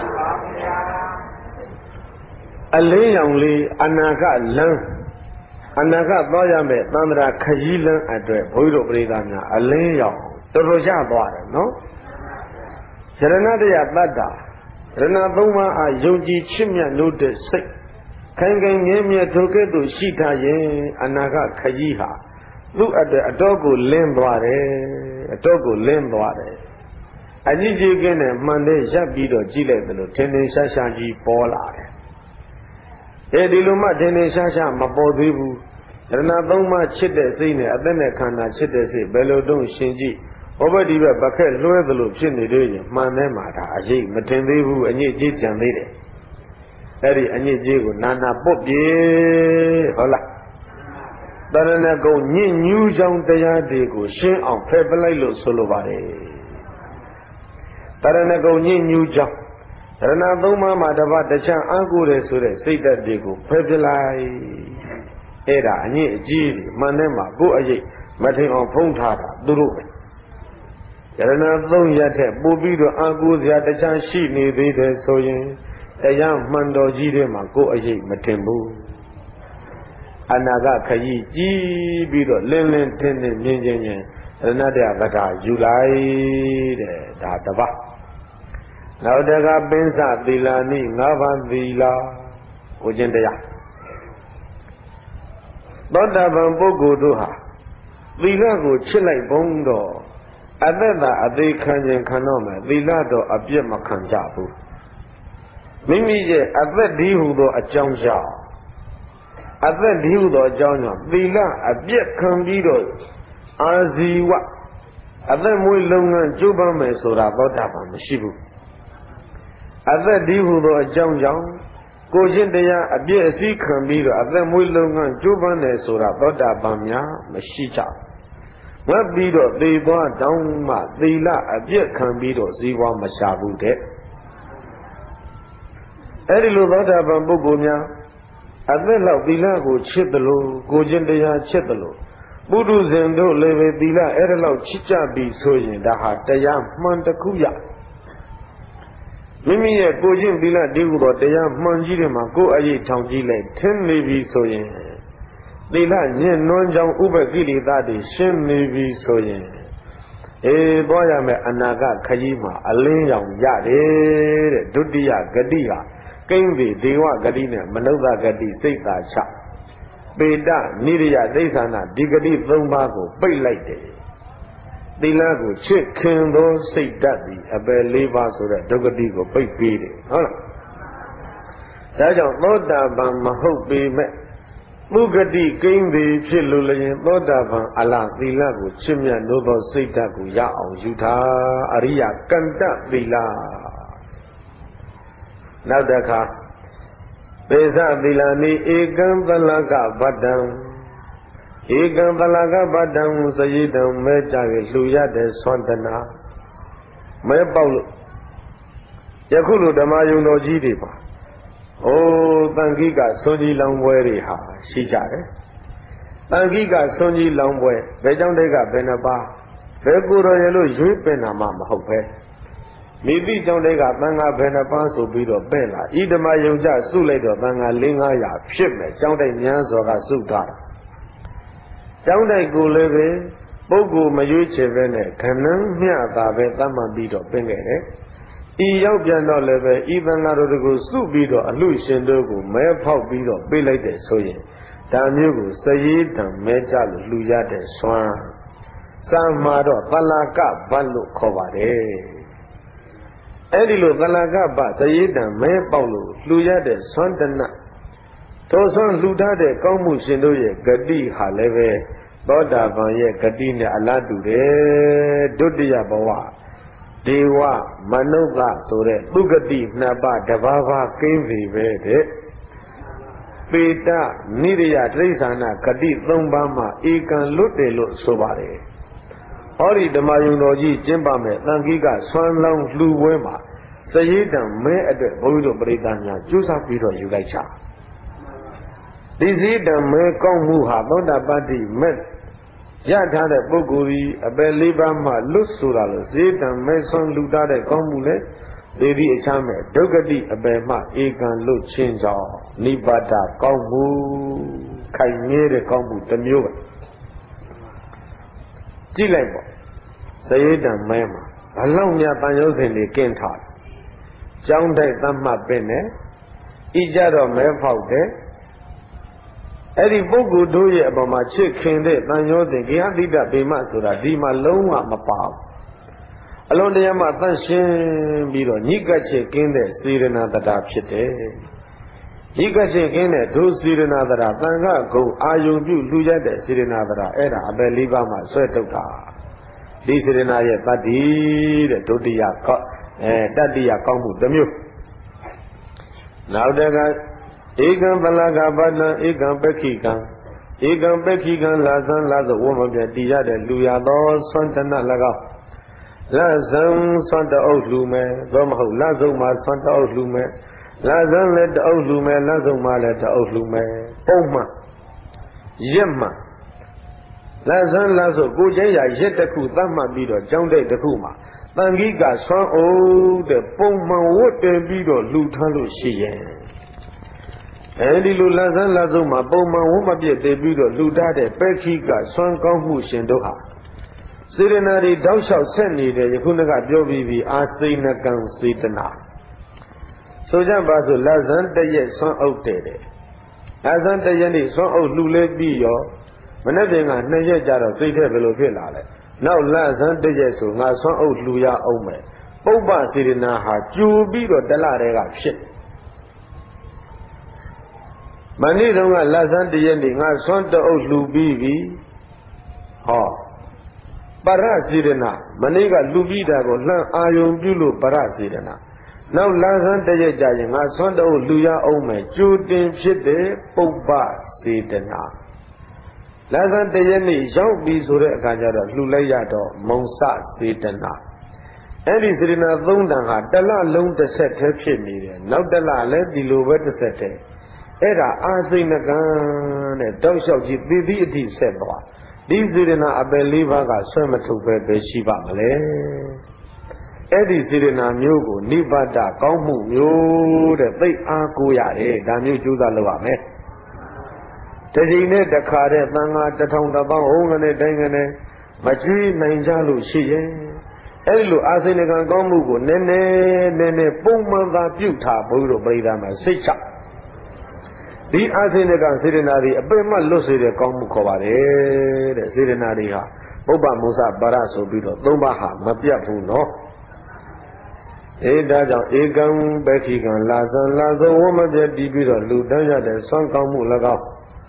အလင်းရောင်လေးအနာကလမ်းအနာကသွားရမယ်သန္တရာခကြီးလန်းအတွက်ဘုန်းကြီးတို့ပရိသတ်များအလင်းရောက်တော်တော်ရသွားတယ်နော်ယရဏတရားတတ္တာရဏသုံးပါးအားယုံကြည်ချစ်မြတ်လို့တဲ့စိတ်ခိုင်ခိုင်မြဲမြဲထိုကဲ့သို့ရှိထားရင်အနာကခကြီးဟာသူ့အတွက်အတော်ကိုလင်းသွားတယ်အတော်ကိုလင်းသွားတယ်အကြီးကြီးကင်းနဲ့မှန်တဲ့ရပ်ပြီးတော့ကြည့်လိုက်တယ်လို့ထင်ထင်ရှားရှားကြီးပေါ်လာတယ်အဲဒီလိုမှထင်ထင်ရှားရှားမပေါ်သေးဘူးရဏသုံးပါးချစ်တဲ့စိတ်နဲ့အသက်နဲ့ခန္ဓာချစ်တဲ့စိတ်ဘယ်လိုတုံးရှင်ကြည့်ဘဝဒီဘက်ပခက်လွှဲသလိုဖြစ်နေသေးရင်မှန်တယ်မှာဒါအရေးမတင်သေးဘူးအညစ်အကြေးကြံသေးတယ်အဲ့ဒီအညစ်အကြေးကိုနာနာပုတ်ပြေဟုတ်လားတရဏဂုံညဉ့်ညူးကြောင်းတရားတွေကိုရှင်းအောင်ဖယ်ပလိုက်လို့ဆိုလိုပါတယ်တရဏဂုံညဉ့်ညူးကြောင်းရဏသုံးပါးမှာတပတ်တခြားအားကိုးတယ်ဆိုတဲ့စိတ်ဓာတ်တွေကိုဖယ်ပြလိုက်အဲ့ဒါအညစ်အကြေးတွေမှန်တယ်မှာကိုယ်အရေးမထင်အောင်ဖုံးထားတာသူတို့ပဲယရဏသုံးရက်ထက်ပို့ပြီးတော့အားကိုးစရာတခြားရှိနေသေးတယ်ဆိုရင်တရားမှန်တော်ကြီးတွေမှာကိုယ်အရေးမထင်ဘူးအနာဂတ်ခရီးကြီးပြီးတော့လင်းလင်းထင်းထင်းမြင်ချင်းချင်းရဏတရားကထာယူလိုက်တဲ့ဒါတပတ်နောက်တကပင်းစသီလာနိ၅ပါးသီလာကိုကျင့်တရားသောတာပန်ပုဂ္ဂိုလ်တို့ဟာသီလကိုချစ်လိုက်ဘုံတော့အသက်သာအသေးခံခြင်းခံတော့မယ်သီလတော့အပြစ်မခံကြဘူးမိမိရဲ့အသက်ဒီဟုသောအကြောင်းကြောင့်အသက်ဒီဟုသောအကြောင်းကြောင့်သီလအပြစ်ခံပြီးတော့အာဇီဝအသက်မွေးလုပ်ငန်းကျိုးပန်းမယ်ဆိုတာသောတာပန်မရှိဘူးအသက်ဒီဟုသောအကြောင်းကြောင့်ကိုချင်းတရားအပြည့်အစည်းခံပြီးတော့အသက်မွေးလုပ်ငန်းကျိုးပန်းတယ်ဆိုတာသောတာပန်များမရှိကြဘူးဝက်ပြီးတော့သေသွားတောင်းမှသီလအပြည့်ခံပြီးတော့ဇီဝမရှာဘူးတဲ့အဲ့ဒီလိုသောတာပန်ပုဂ္ဂိုလ်များအသက်လောက်သီလကိုချစ်တယ်လို့ကိုချင်းတရားချစ်တယ်လို့ပုထုဇဉ်တို့လည်းပဲသီလအဲ့ဒါလောက်ချစ်ကြပြီဆိုရင်ဒါဟာတရားမှန်တစ်ခုရမိမိရဲ့ကိုချင်းသီလဒီဟုသောတရားမှန်ကြီးတွေမှာကိုယ်အရေးထောင်ကြည့်လိုက်ထင်းနေပြီဆိုရင်သီလညှဉ်းနှွမ်းကြောင်းဥပကိလေသာတွေရှင်းနေပြီဆိုရင်သွားရမယ်အနာဂတ်ခရီးမှာအလင်းရောင်ရတယ်တဲ့ဒုတိယဂတိဟာကိန်းဒီဒေဝဂတိနဲ့မနုဿဂတိစိတ်သာချပေတနိရိယသိသနာဒီဂတိ၃ပါးကိုပိတ်လိုက်တယ်သီလကိုချစ်ခင်သောစိတ်ဓာတ်ဒီအပယ်၄ပါးဆိုတဲ့ဒုက္ခတိကိုပိတ်ပေးတယ်ဟုတ်လားဒါကြောင့်သောတာပန်မဟုတ်ပေမဲ့သုဂတိကိန်းသည်ဖြစ်လို့လည်းသောတာပန်အလားသီလကိုချစ်မြတ်လို့သောစိတ်ဓာတ်ကိုရအောင်ယူထားအရိယကန္တသီလနောက်တစ်ခါသေသသီလနိဧကံသလကဗတ္တံဧကံသလကဗတ္တံစရိတံမဲကြ၍လှူရတဲ့သွန်တနာမဲပေါက်လို့ယခုလိုဓမ္မယုံတော်ကြီးတွေပါတန်ခိကစွန်ကြီးလောင်ပွဲတွေဟာရှိကြတယ်တန်ခိကစွန်ကြီးလောင်ပွဲဘယ်ကြောင့်တည်းကဘယ်နှပါဘယ်ကိုယ်တော်ရလို့ရွေးပင်တာမှမဟုတ်ပဲမိတိကြောင့်တည်းကသံဃာဘယ်နှပါဆိုပြီးတော့ပဲ့လာဤဓမ္မယုံကြစုလိုက်တော့သံဃာ400-500ဖြစ်မယ်ကြောင်းတိုက်များစွာကစုထားတာကြောင်းတိုက်ကိုလည်းပဲပုဂ္ဂိုလ်မရွေးချယ်ပဲနဲ့ခဏန်းမျှတာပဲသတ်မှတ်ပြီးတော့ပြင်ခဲ့တယ်ဤရောက်ပြန်တော့လည်းပဲဤသံဃာတို့ကိုစုပြီးတော့အလှရှင်တို့ကိုမဲဖောက်ပြီးတော့ပေးလိုက်တဲ့ဆိုရင်ဒါမျိုးကိုစရေတံမဲကြလို့လှူရတဲ့စွမ်းစာမှာတော့သလကဘတ်လို့ခေါ်ပါတယ်အဲ့ဒီလိုသလကဘတ်စရေတံမဲပေါက်လို့လှူရတဲ့စွမ်းတနထိုစွမ်းလှူထားတဲ့ကောင်းမှုရှင်တို့ရဲ့ဂတိဟာလည်းပဲသောတာပန်ရဲ့ဂတိနဲ့အလားတူတယ်ဒုတိယဘဝဒေဝမနုဿဆိုတဲ့သုဂတိနှစ်ပါးတဘာဘာကိန်းစီပဲတဲ့ပေတနိရိယတိဋ္ဌာနာဂတိ၃ပါးမှာဧကံလွတ်တယ်လို့ဆိုပါတယ်ဟောဒီဓမ္မယုံတော်ကြီးကျင့်ပါမယ်သံဃိကဆွမ်းလောင်းလှူပွဲမှာစရိတံမဲအတွက်ဘုန်းကြီးတို့ပရိသတ်များကြိုးစားပြီးတော့ယူလိုက်ချဒီစရိတံမဲကောင်းမှုဟာသောတာပတ္တိမဲ့ရထားတဲ့ပုဂ္ဂိုလ်ဒီအပယ်၄ပါးမှလွတ်ဆိုတာလို့စရိတံမဲဆွမ်းလှူထားတဲ့ကောင်းမှုလေဒေဒီအချမ်းမဲ့ဒုက္ခတိအပယ်မှဧကံလွတ်ခြင်းကြောင့်နိဗ္ဗာန်ကောင်းမှုခိုင်မြဲတဲ့ကောင်းမှုတစ်မျိုးပဲကြည့်လိုက်ပေါ့စရိတ်တံမဲမှာဘလောက်များတန်ရုပ်စဉ်တွေကင်းထားတယ်ကျောင်းတိုက်သတ်မှတ်ပင်နဲ့ဤကြတော့မဲဖောက်တယ်အဲ့ဒီပုဂ္ဂိုလ်တို့ရဲ့အပေါ်မှာချစ်ခင်တဲ့တန်ရုပ်စဉ်ကိယတိတဗေမဆိုတာဒီမှာလုံးဝမပါဘူးအလုံးတရားမှသန့်ရှင်းပြီးတော့ညှိကပ်ချက်ကင်းတဲ့စေရနာတရားဖြစ်တယ်ညှိကပ်ချက်ကင်းတဲ့ဒုစေရနာတရားတန်ခဂုံအာယုံပြုလူရတဲ့စေရနာတရားအဲ့ဒါအပယ်လေးပါးမှဆွဲထုတ်တာဒီစေရနာရဲ့တတ္တိတဲ့ဒုတိယတတ္တိယကောင်းမှုတစ်မျိုးနောက်တကဧကံပလကပတ္တံဧကံပက္ခိကံဧကံပက္ခိကံလာဇံလာဇဝမပြတည်ရတဲ့လူရသောဆွမ်းတန၎င်းလဇံဆွမ်းတအုပ်လူမယ်သောမဟုတ်လဇုံမှာဆွမ်းတအုပ်လူမယ်လဇံလည်းတအုပ်လူမယ်လဇုံမှာလည်းတအုပ်လူမယ်ပုံမှန်ရက်မှလဇံလဇုံကိုကျဲရရက်တစ်ခုသတ်မှတ်ပြီးတော့ကြောင်းတဲ့တစ်ခုမှာတန်ခိကဆွမ်းအုပ်တဲ့ပုံမှန်ဝတ်တင်ပြီးတော့လူထမ်းလို့ရှိရဲ့အဲဒီလိုလဇံလဇုံမှာပုံမှန်ဝတ်မပြည့်တည်ပြီးတော့လူထားတဲ့ပက္ခိကဆွမ်းကောင်းမှုရှင်တို့ဟာစေရနာတွေတောက်လျှောက်ဆက်နေတယ်ယခုနကပြောပြီးပြီအာစိဏကံစေတနာဆိုကြပါစို့လဇန်တရက်ဆွမ်းအုပ်တယ်လဇန်တရက်နေ့ဆွမ်းအုပ်လှူလဲပြီးရောမနေ့က2ရက်ကြတော့စိတ်ထဲဘယ်လိုဖြစ်လာလဲနောက်လဇန်တရက်ဆိုငါဆွမ်းအုပ်လှူရအောင်မယ်ပုပ္ပစေရနာဟာကြိုပြီးတော့တလတည်းကဖြစ်မနေ့တုန်းကလဇန်တရက်နေ့ငါဆွမ်းတအုပ်လှူပြီးပြီဟောပရစေရနာမနေ့ကလူပြီးတာကိုလှမ်းအာယုံပြုလို့ပရစေရနာနောက်လဆန်းတရက်ကြရင်ငါဆွမ်းတအုပ်လူရအောင်မယ်ကြိုတင်ဖြစ်တဲ့ပုပ္ပစေတနာလဆန်းတရက်နေ့ရောက်ပြီဆိုတဲ့အခါကျတော့လှူလိုက်ရတော့မုံစစေတနာအဲ့ဒီစေတနာ၃တန်ဟာတလလုံးတစ်ဆက်တည်းဖြစ်နေတယ်နောက်တလလည်းဒီလိုပဲတစ်ဆက်တည်းအဲ့ဒါအာစိဏကံတဲ့တောက်လျှောက်ကြီးသီသီအထိဆက်သွားဒီစေရနာအပယ်လေးပါးကဆွဲမထုတ်ပဲရှိပါမလဲအဲ့ဒီစေရနာမျိုးကိုနိဗ္ဗာဒကောင်းမှုမျိုးတဲ့သိအားကိုးရတယ်ဒါမျိုးကြိုးစားလုပ်ရမယ်တစ်ချိန်နဲ့တစ်ခါတဲ့သံဃာ1000 1000ဟုံးကနေတိုင်းကနေမကျွေးနိုင်ကြလို့ရှိရဲ့အဲ့ဒီလိုအာစိဏကံကောင်းမှုကိုနည်းနည်းပုံမှန်သာပြုထားဘုရားတို့ပြိဿမှာစိတ်ချဒီအာစိဏကစေရနာတွေအပင်မလွတ်စေတဲ့ကောင်းမှုခေါ်ပါတယ်တဲ့စေရနာတွေဟာပုပ္ပမုစပါရဆိုပြီးတော့၃ပါးဟာမပြတ်ဘူးနော်ဒါကြောင့်ဧကံပက္ခိကံလာဇံလာဇောဝမပြတ်ပြီးတော့လူတန်းရတဲ့ဆွမ်းကောင်းမှု၎င်း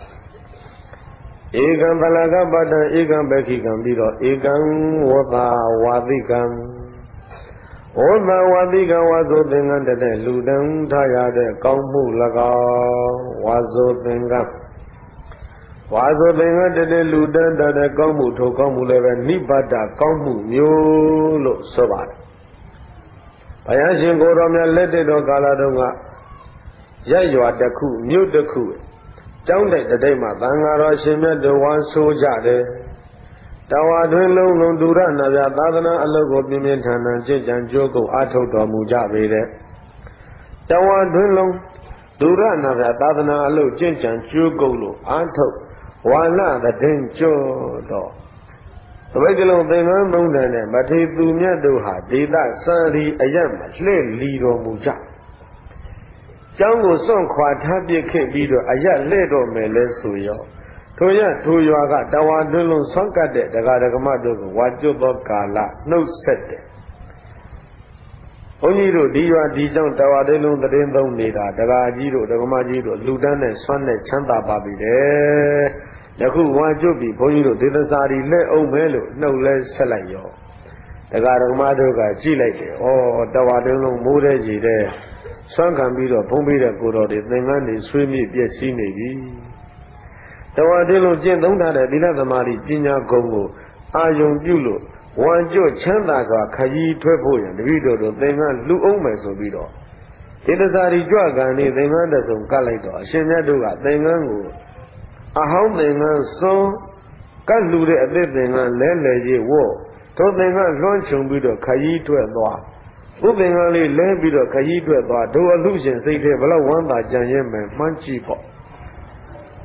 ဧကံပလကပတ္တံဧကံပက္ခိကံပြီးတော့ဧကံဝသဝါတိကံဝသဝါတိကဝါဆိုသင်္ကန်းတဲ့လူတန်းထားရတဲ့ကောင်းမှု၎င်းဝါဆိုသင်္ကန်းဝါဆိုသင်္ကန်းတဲ့လူတန်းတဲ့ကောင်းမှုထိုကောင်းမှုလည်းပဲနိဗ္ဗာဒကောင်းမှုမျိုးလို့ဆိုပါတယ်ဘုရားရှင်ကိုယ်တော်မြတ်လက်တတော်ကာလတုန်းကရက်ရွာတစ်ခုမြို့တစ်ခုကျောင်းတိုက်တစ်မှာသံဃာတော်ရှင်မြတ်တို့ဝါဆိုကြတယ်တဝါတွင်လုံးလုံးဒုရနာပြသာသနာအလုပ်ကိုပြင်းပြင်းထန်ထန်ကြင်ကြံကြိုးကုပ်အားထုတ်တော်မူကြပေတဲ့တဝါတွင်လုံးဒုရနာပြသာသနာအလုပ်ကြင်ကြံကြိုးကုပ်လို့အားထုတ်ဝါလတဲ့ကျွတ်တော့တပိတ်ကလုံးသင်္ကန်းသုံးတယ်နဲ့မထေသူမြတ်တို့ဟာဒေသစံရီအယက်မှာလှည့်လီတော်မူကြကျောင်းကိုစွန့်ခွာထားပြစ်ခဲ့ပြီးတော့အယက်လှည့်တော်မယ်လဲဆိုရောထိုရထိုရွာကတဝါတွင်းလုံးဆွမ်းကတ်တဲ့ဒကာဒကမတို့ကိုဝါကျွတ်သောကာလနှုတ်ဆက်တယ်ဘုန်းကြီးတို့ဒီရွာဒီကျောင်းတဝါတွင်းလုံးသတင်းသုံးနေတာဒကာကြီးတို့ဒကမကြီးတို့လူတန်းနဲ့ဆွမ်းနဲ့ချမ်းသာပါပြီတဲ့ယခုဝါကျွတ်ပြီဘုန်းကြီးတို့ဒေသစာရီလက်အောင်မဲလို့နှုတ်လဲဆက်လိုက်ရောဒကာဒကမတို့ကကြည့်လိုက်တယ်ဩတဝါတွင်းလုံးမိုးတဲ့ကြီးတဲ့ဆွမ်းခံပြီးတော့ဘုံပြီးတဲ့ကိုတော်တွေသင်္ကန်းတွေဆွေးမြေ့ပြည့်စည်နေပြီတဝါတွင်းလုံးကျင့်သုံးထားတဲ့သီလသမာဓိပညာဂုဏ်ကိုအာယုံပြုလို့ဝါကျွတ်ချမ်းသာစွာခရီးထွက်ဖို့ရင်တပည့်တော်တို့သင်္ကန်းလှူအောင်မယ်ဆိုပြီးတော့ဒေသစာရီကြွကံနေသင်္ကန်းတစုံကတ်လိုက်တော့အရှင်မြတ်တို့ကသင်္ကန်းကိုအဟောင်းသင်္ကန်းစွန်းကတ်လှူတဲ့အသစ်သင်္ကန်းလဲကြီးဝေါ့ထိုသင်္ကန်းလွှမ်းခြုံပြီးတော့ခရီးထွက်သွားဥသင်္ကန်းလေးလဲပြီးတော့ခရီးထွက်သွားတို့အလူရှင်စိတ်ထဲဘလောက်ဝမ်းသာကြံ့ရဲမယ်မှန်းကြည့်ပေါ့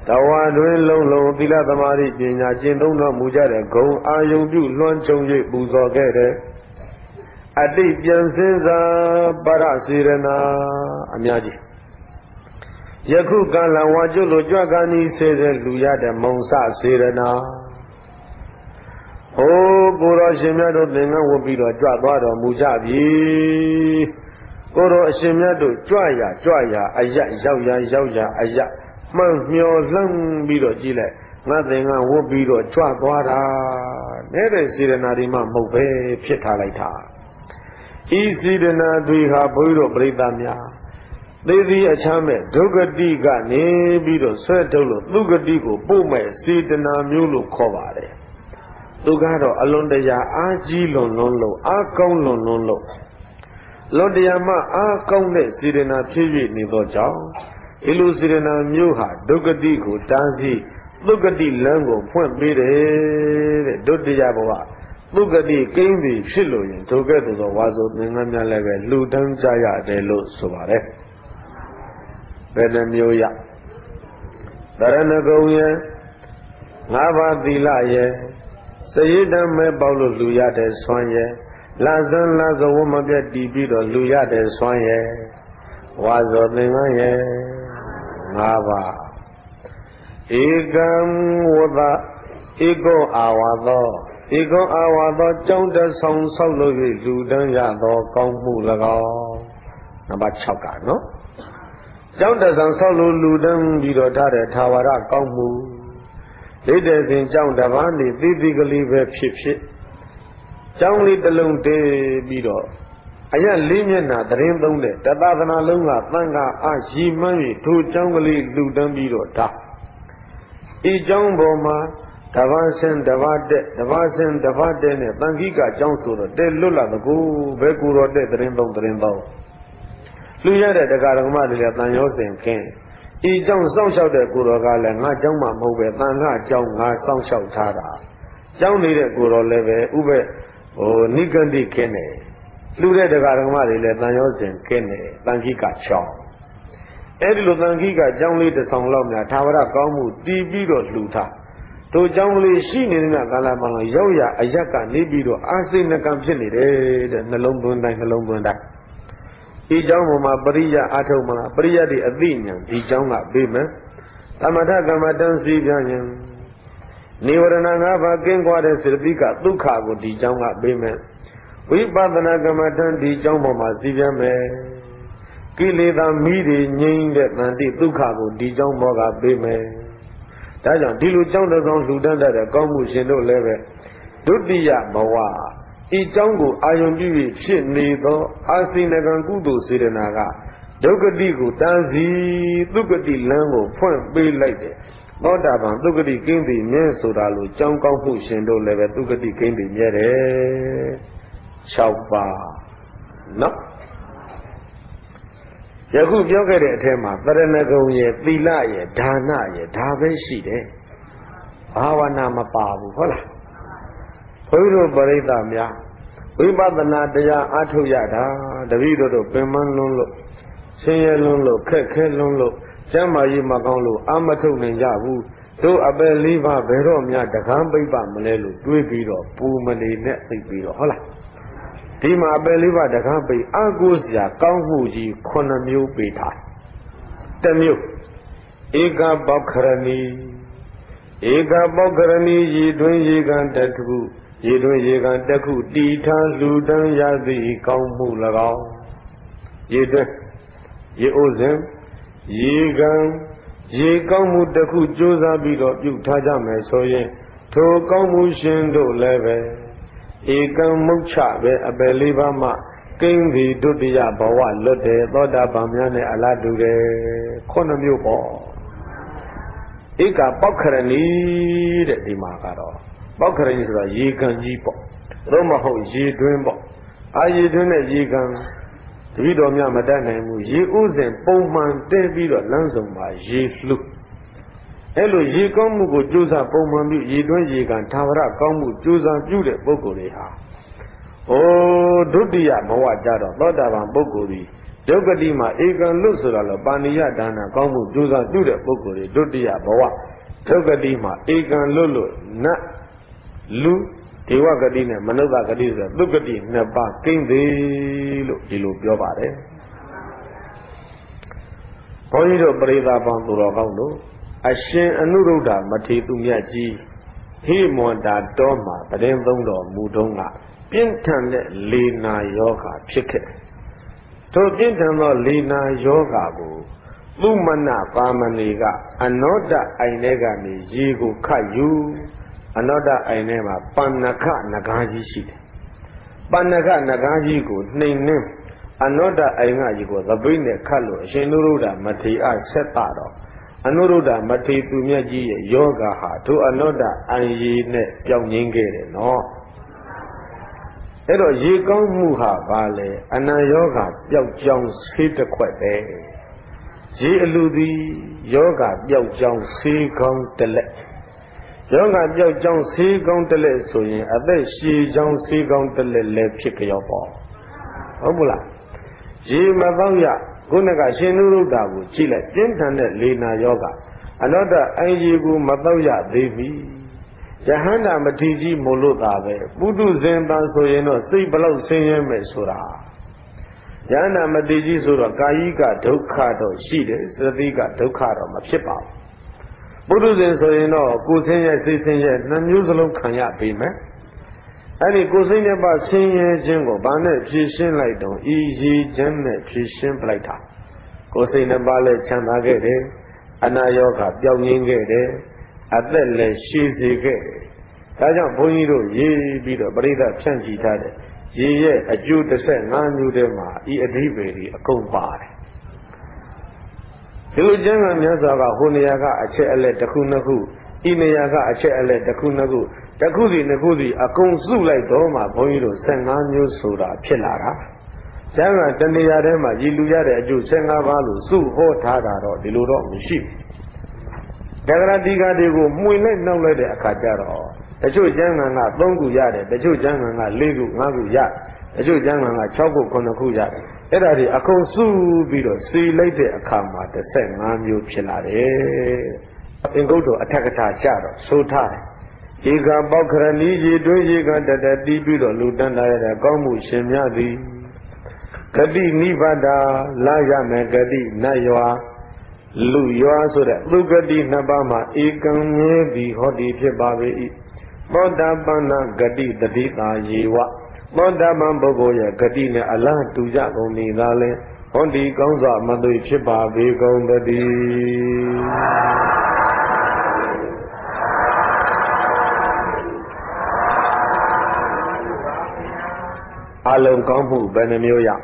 တဝါတွင်လုံးလုံးသီလသမာဓိပညာကျင့်သုံးတော်မူကြတဲ့ဂုဏ်အာယုံပြုလွှမ်းခြုံ၍ပူဇော်ခဲ့တဲ့အတိတ်ပြန်စင်းစားပရစေရနာအများကြီးယခုကာလဝါကျွတ်လိုကြွကနီးဆဲဆဲလူရတဲ့မုံစစေရနာဟိုးကိုတော်ရှင်မြတ်တို့သင်္ကန်းဝတ်ပြီးတော့ကြွသွားတော်မူကြပြီကိုတော်အရှင်မြတ်တို့ကြွရအယရောက်ရအယမှန်မျောလှမ်းပြီးတော့ကြည့်လိုက်ငါသင်္ကန်းဝတ်ပြီးတော့ကြွသွားတာတဲ့စေရနာဒီမှမဟုတ်ပဲဖြစ်ထားလိုက်တာဤစေရနာတွေဟာဘုန်းကြီးတို့ပြိဿများသေသည်အချမ်းမဲ့ဒုက္ကတိကနေပြီးတော့ဆွဲထုတ်လို့သုဂတိကိုပို့မဲ့စေတနာမျိုးလို့ခေါ်ပါတယ်သူကတော့အလွန်တရာအားကြီးလွန်လို့အားကောင်းလွန်လို့လွန်တရာမှအားကောင်းတဲ့စေတနာဖြစ်၍နေသောကြောင့်ဒီလိုစေတနာမျိုးဟာဒုက္ကတိကိုတားဆီးသုဂတိလမ်းကိုဖွင့်ပေးတယ်တဲ့ဒုတိယဘဝသုဂတိကိန်းပြီးဖြစ်လို့ရင်ဒုက္ကသို့သောဝါဆိုသင်္ကန်းများလည်းပဲလှူဒန်းကြရတယ်လို့ဆိုပါတယ်ဘယ်နှမျိုးရတရဏဂုံယ၅ပါးသီလရဲ့စရိတံမဲ့ပေါလို့လူရတဲ့ဆွမ်းရဲ့လာဇန်လာဇဝမပြတ်တီးပြီးတော့လူရတဲ့ဆွမ်းရဲ့ဝါဇောသင်္ကန်းရဲ့၅ပါးဧကံဝဒဧကောအာဝါသောကြောင့်တဆောင်ဆောက်လို့၍လူတန်းရသောကောင်းမှု၎င်းနံပါတ်6ကနော်ကြောင့်တဆောင်ဆောက်လို့လူတန်းပြီးတော့ထားတဲ့ထာဝရကောင်းမှုလေးတဲ့စဉ်ကြောင့်တပန်းနေသိသိကလေးပဲဖြစ်ကြောင်းလေးတစ်လုံးတည်းပြီးတော့အရလေးမျက်နှာသတင်းသုံးတဲ့တသသနာလုံးကသံဃာအရှိမှန်း၍ထိုကြောင်းကလေးလူတန်းပြီးတော့ဒါဤကြောင်းပေါ်မှာတပန်းစင်တပတ်တဲ့တပတ်စင်တပတ်တဲ့နဲ့တန်ခိကကြောင်းဆိုတော့တဲ့လွတ်လာတကူဘဲကူတော်တဲ့သတင်းသုံးလူရတဲ့တရားဓမ္မတွေလည်းတန်ရောစင်ခင်းဤကြောင့်စောင့်ရှောက်တဲ့ကိုတော်ကလည်းငါเจ้าမှမဟုတ်ပဲတန်ခါเจ้าငါစောင့်ရှောက်ထားတာเจ้าနေတဲ့ကိုတော်လည်းပဲဥပ္ပနိကတိခင်းတယ်လူတဲ့တရားဓမ္မတွေလည်းတန်ရောစင်ခင်းတယ်တန်ခိကချောင်းအဲ့ဒီလိုတန်ခိကเจ้าလေးတစ်ဆောင်လောက်များသာဝရကောင်းမှုတည်ပြီးတော့လှူထားတို့เจ้าလေးရှိနေတဲ့ကာလမှာရောက်ရအယက်ကနေပြီးတော့အာစိဏကံဖြစ်နေတယ်တဲ့နှလုံးသွင်းတိုင်းဒီเจ้าပေါ်မှာပရိယအထုံမလားပရိယတိအသိဉာဏ်ဒီเจ้าကပေးမယ်သမထကမ္မတန်စီပြဉာဏ်နိဝရဏ၅ပါးကင်းကွာတဲ့စေတသိကဒုက္ခကိုဒီเจ้าကပေးမယ်ဝိပဿနာကမ္မတန်ဒီเจ้าပေါ်မှာစီပြမယ်ကိလေသာမိတွေငြိမ်းတဲ့တန်တိဒုက္ခကိုဒီเจ้าပေါ်ကပေးမယ်ဒါကြောင့်ဒီလိုเจ้าတစ်ဆောင်လှူဒန်းတတ်တဲ့ကောင်းမှုရှင်တို့လည်းပဲဒုတိယဘဝဤเจ้าကိုအာယုံပြု၍ဖြစ်နေသောအာစိဏကံကုသိုလ်စေတနာကဒုက္ခတိကိုတန်းစီသုက္ကတိလမ်းကိုဖွင့်ပေးလိုက်တယ်သောတာပန်သုက္ကတိကင်းပြီမြဲဆိုတာလို့เจ้าကောင်းမှုရှင်တို့လည်းပဲသုက္ကတိကင်းပြီမြဲတယ်6ပါးနော်ယခုပြောခဲ့တဲ့အထက်မှာတရဏဂုံရဲ့သီလရဲ့ဒါနရဲ့ဒါပဲရှိတယ်ဘာဝနာမပါဘူးဟုတ်လားဘုန်းကြီးတို့ပရိသတ်များဝိပဿနာတရားအားထုတ်ရတာတပည့်တို့ပင်မလွန်းလို့ဆင်းရဲလွန်းလို့ခက်ခဲလွန်းလို့ကျမ်းမာရေးမကောင်းလို့အာမထုတ်နိုင်ကြဘူးတို့အပယ်လေးပါးဘယ်တော့မှတကန်းပိတ်ပါမလဲလို့တွေးပြီးတော့ပူမနေနဲ့သိပြီးတော့ဟုတ်လားဒီမှာအပယ်လေးပါးတကန်းပိတ်အာကိုးစရာကောင်းမှုကြီး9မျိုးပေးထားတစ်မျိုးဧကပေါခရဏီဧကပေါခရဏီရည်တွင်ရေကံတခုရေတွင်ရေကံတခုတီထားလူတန်းရသည်ကောင်းမှု၎င်းရေတွင်ရေအိုးစဉ်ရေကံရေကောင်းမှုတခုကြိုးစားပြီးတော့ပြုထားကြမယ်ဆိုရင်ထိုကောင်းမှုရှင်တို့လည်းပဲဧကံမုတ်ချပဲအပယ်လေးပါးမှကိန်းသည်ဒုတိယဘဝလွတ်တယ်သောတာပန်များနဲ့အလားတူတယ်9မျိုးပေါ့ဧကပေါခရဏီတဲ့ဒီမှာကတော့ပေါခရဏီဆိုတာရေကံကြီးပေါ့သို့မဟုတ်ရေတွင်းပေါ့အာရေတွင်းနဲ့ရေကံတပည့်တော်များမတတ်နိုင်ဘူးရေဥစဉ်ပုံမှန်တဲပြီးတော့လမ်းစုံမှာရေလှူအဲ့လိုရေကောင်းမှုကိုကြိုးစားပုံမှန်ပြီးရေတွင်းရေကံသာဝရကောင်းမှုကြိုးစားပြုတဲ့ပုဂ္ဂိုလ်တွေဟာဒုတိယဘဝကြတော့သောတာပန်ပုဂ္ဂိုလ်ကြီးဒုက္ကတိမှာဧကံလွတ်ဆိုတာလည်းပါဏိယဒါနကောင်းမှုကြိုးစားပြုတဲ့ပုဂ္ဂိုလ်တွေဒုတိယဘဝဒုက္ကတိမှာဧကံလွတ်လို့နတ်လူဒေဝဂတိနဲ့မနုဿဂတိဆိုတဲ့သုဂတိနှစ်ပါးကိန်းသေးလို့ဒီလိုပြောပါတယ်ဘုန်းကြီးတို့ပရိသတ်ပေါင်းသူတော်ကောင်းတို့အရှင်အနုရုဒ္ဓမထေရသူမြတ်ကြီးဟိမွန်တာတော်မှာတရင်သုံးတော်မူတုံးကပြင်းထန်တဲ့လေနာယောဂဖြစ်ခဲ့ထိုပြင်းထန်သောလေနာယောဂကိုသူမနပါမဏီကအနောတအိုင်ထဲကနေရေကိုခတ်ယူအနောတအိုင်ထဲမှာပဏ္ဏခနဂါးကြီးရှိတယ်ပဏ္ဏခနဂါးကြီးကိုနှိမ်နှင်းအနောတအိုင်ကကြီးကိုသပိတ်နဲ့ခတ်လို့အရှင်နုရုဒ္ဓမထေရဆက်တာတော့အနုရုဒ္ဓမထေရသူမြတ်ကြီးရဲ့ယောဂဟာထိုအနောတအိုင်ကြီးနဲ့ပြောင်းငင်းခဲ့တယ်နော်အဲ့တော့ရေကောင်းမှုဟာဘာလဲအနံယောဂပျောက်ကြောင်းဆေးတစ်ခွက်ပဲရေအလူသည်ယောဂပျောက်ကြောင်းဆေးကောင်းတစ်လက်ယောဂပျောက်ကြောင်းဆေးကောင်းတစ်လက်ဆိုရင်အသက်ရှည်ကြောင်းဆေးကောင်းတစ်လက်လည်းဖြစ်ကြောပေါ့ဟုတ်မလားရေမသောရခုနကရှင်နုရုဒ္ဓကိုကြည့်လိုက်ပြင်းထန်တဲ့လေနာယောဂအနောတအိုင်ကြီးကိုမသောရသေးပြီယဟန္တာမထေရကြီးမို့လို့သာပဲပုထုဇဉ်တန်ဆိုရင်တော့စိတ်ဘလောက်ဆင်းရဲမယ်ဆိုတာယဟန္တာမထေရကြီးဆိုတော့ကာယိကဒုက္ခတော့ရှိတယ်စတိကဒုက္ခတော့မဖြစ်ပါဘူးပုထုဇဉ်ဆိုရင်တော့ကိုယ်ဆင်းရဲစိတ်ဆင်းရဲနှစ်မျိုးစလုံးခံရပေမယ်အဲ့ဒီကိုယ်စိတ်နဲ့ပါဆင်းရဲခြင်းကိုဘာနဲ့ဖြေရှင်းလိုက်တော့ဤရည်ခြင်းနဲ့ဖြေရှင်းပလိုက်တာကိုယ်စိတ်နဲ့ပါလဲချမ်းသာခဲ့တယ်အနာယောဂပျောက်ငြိမ်းခဲ့တယ်အသက်လည်းရှည်စေခဲ့တယ်ဒါကြောင့်ဘုန်းကြီးတို့ရေးပြီးတော့ပရိသတ်ဖြန့်ချီထားတဲ့ရေရဲ့အကျိုး15မျိုးထဲမှာဤအဓိပ္ပာယ်ကြီးအကုန်ပါတယ်ဒီလိုကျမ်းဂန်မြတ်စွာကဟိုနေရာကအချက်အလက်တစ်ခုနှစ်ခုဤနေရာကအချက်အလက်တစ်ခုနှစ်ခုတစ်ခုစီနှစ်ခုစီအကုန်စုလိုက်တော့မှဘုန်းကြီးတို့15မျိုးဆိုတာဖြစ်လာတာကျမ်းဂန်တနေရာထဲမှာရည်လူရတဲ့အကျိုး15ပါးလို့စုဟောထားတာတော့ဒီလိုတော့မရှိဘူးတဂရတိကတွေကိုမှွေလိုက်နှောက်လိုက်တဲ့အခါကျတော့တချို့ကျမ်းဂန်က3ခုရတယ်တချို့ကျမ်းဂန်က4ခု5ခုရတချို့ကျမ်းဂန်က6ခု9ခုရတယ်အဲ့ဒါတွေအကုန်စုပြီးတော့စီလိုက်တဲ့အခါမှာ15မျိုးဖြစ်လာတယ်အင်္ဂုတ္တအထက်ကထာကြတော့ဆိုထားတယ်ဧကပေါခရဏီရေတွင်းရေကတတတီးပြီးတော့လူတန်းတာရတဲ့ကောင်းမှုရှင်များသည်ဂတိနိဗ္ဗာဒလာရမယ်ဂတိနတ်ရွာလူရွာဆိုတဲ့သုဂတိနှစ်ပါးမှာဧကံမြဲသည်ဟောဒီဖြစ်ပါ၏သောတာပန္နဂတိတတိတာယေဝသောတာပန်ပုဂ္ဂိုလ်ရဲ့ဂတိနဲ့အလားတူကြကုန်နေသာလဲဟောဒီကောင်းစွာမသွေဖြစ်ပါပေကုန်တည်းအလုံးကောင်းမှုဘယ်နှမျိုးရ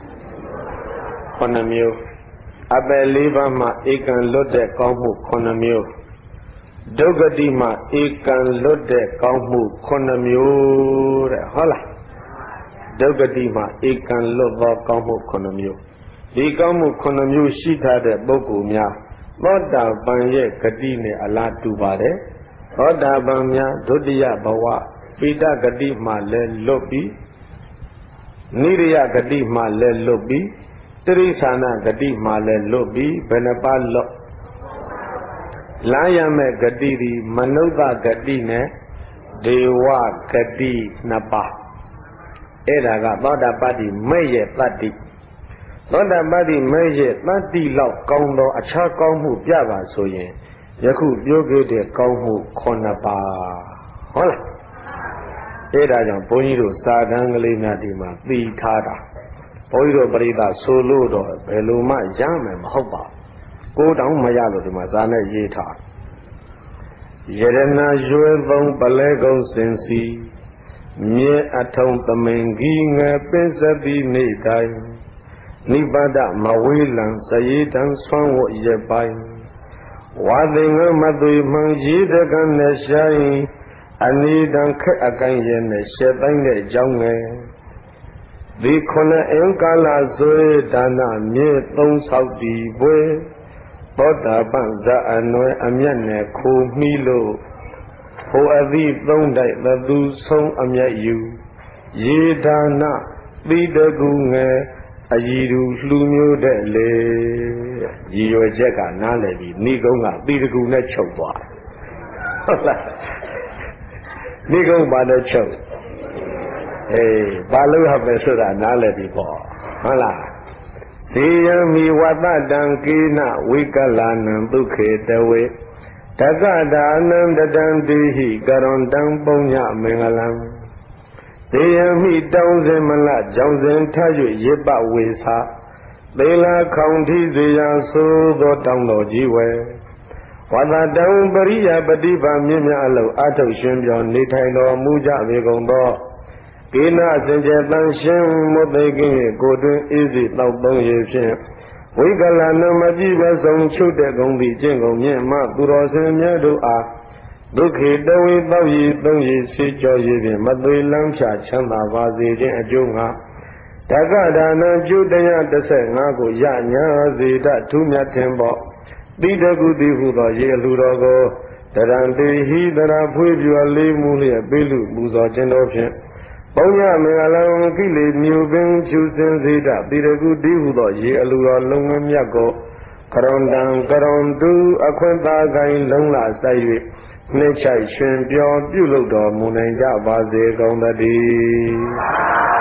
9မျိုးအပယ်4ပါးမှာဧကံလွတ်တဲ့ကောင်းမှု9မျိုးဒုက္ခတိမှာဧကံလွတ်တဲ့ကောင်းမှု9မျိုးတဲ့ဟုတ်လားဒုက္ခတိမှာဧကံလွတ်သောကောင်းမှု9မျိုးဒီကောင်းမှု9မျိုးရှိထားတဲ့ပုဂ္ဂိုလ်များသောတာပန်ရဲ့ဂတိနဲ့အလားတူပါတယ်သောတာပန်များဒုတိယဘဝပိဋကတိမှာလည်းလွတ်ပြီးနိရိယဂတိမှာလည်းလွတ်ပြီးတိရိစ္ဆာနဂတိမှာလည်းလွတ်ပြီးဘယ်နှပါလွတ်လာရမဲ့ဂတိဒီမနုဿဂတိနဲ့ဒေဝဂတိနှစ်ပါးအဲ့ဒါကသောတာပတ္တိမဲ့ရဲ့တတ္တိသောတာပတ္တိမဲ့ရဲ့တတ္တိလောက်ကောင်းသောအခြားကောင်းမှုပြပါဆိုရင်ယခုပြောခဲ့တဲ့ကောင်းမှု9ပါးဟုတ်လားအဲ့ဒါကြောင့်ဘုန်းကြီးတို့စာတန်းကလေးများဒီမှာသိထားတာဘုန်းကြီးတို့ပရိသတ်ဆိုလို့တော့ဘယ်လိုမှရမယ်မဟုတ်ပါဘူးကိုတောင်မရလို့ဒီမှာဇာနဲ့ရေးထားယရဏရွယ်သုံးပလဲကုံစင်စီမြေအထုံသမင်ကြီးငယ်ပင်စတိနေတိုင်းနိဗ္ဗာဒမဝေးလံစရေတံဆွမ်းဝရပိုင်းဝါသိငမသွေမှန်ရေးတကနဲ့ဆိုင်အနိဒံခက်အကိုင်းရဲ့နဲ့ရှက်တိုင်းတဲ့အကြောင်းငယ်ဒီ9အင်္ကာလဇွေဒါနမြေ3ဆောက်တည်ပွဲသောတာပန်ဇာအနွယ်အမျက်နဲ့ခိုးမိလို့ဟိုအသည့်3တိုက်သသူဆုံးအမျက်ယူရေဒါနသီတကူငယ်အည်သူလှူမျိုးတဲ့လေရည်ရွယ်ချက်ကနားလည်ပြီးဏိကုံးကတိတကူနဲ့ချုပ်သွားဟုတ်လားဏိကုံးပါနဲ့ချုပ်ဘာလို့ရမယ်ဆိုတာနားလည်ပြီးပေါ့ဟုတ်လားဇေယမိဝတ္တံကိနဝိကလနံဒုက္ခေတဝေတက္ကဒါနံတတံတိဟိကရွန်တံပုညမင်္ဂလံဇေယမိတောင်းစင်မလကြောင့်စဉ်ထ၍ရစ်ပဝေစာသေလာခေါင်ထီစေရဆိုသောတောင်းတော်ကြီးဝဲဝတ္တံပရိယပฏิပါမြင့်မြတ်အလုံးအထုတ်ရှင်ပြောနေထိုင်တော်မူကြပေကုန်သောကိနအစဉ်ကျတန်ရှင်မုတ်သိကင်းကိုတွင်အေးစီတောက်သုံးရဖြင့်ဝိကလနမကြည့်ပဲဆုံးချုပ်တဲ့ကုန်သည်ကျင့်ကုန်မြင့်မှသူတော်စင်မြတ်တို့အားဒုက္ခေတဝေတောက်ရည်သုံးရည်စေကြောရည်ဖြင့်မသွေလမ်းဖြာချမ်းသာပါစေခြင်းအကျိုးငါတက္ကဒါနံကျုတရား15ကိုရညာစေတထူးမြတ်ခြင်းပေါ့တိတကုတိဟုသောရေအလှတော်ကိုတရံတေဟိတရာဖွေးပြွလေးမှုလျက်ပေးလူပူဇော်ခြင်းတို့ဖြင့်ပုညမင်္ဂလံကိလေမြူပင်ဖြူစင်စေတတိတကုတိဟုသောရေအလှတော်လုံးဝမြတ်ကိုကရွန်တံကရွန်တုအခွင့်သာကိုင်းလုံးလာဆိုင်၍နှိမ့်ချိုက်ရှင်ပြောပြုလုပ်တော်မူနိုင်ကြပါစေကုန်သတည်း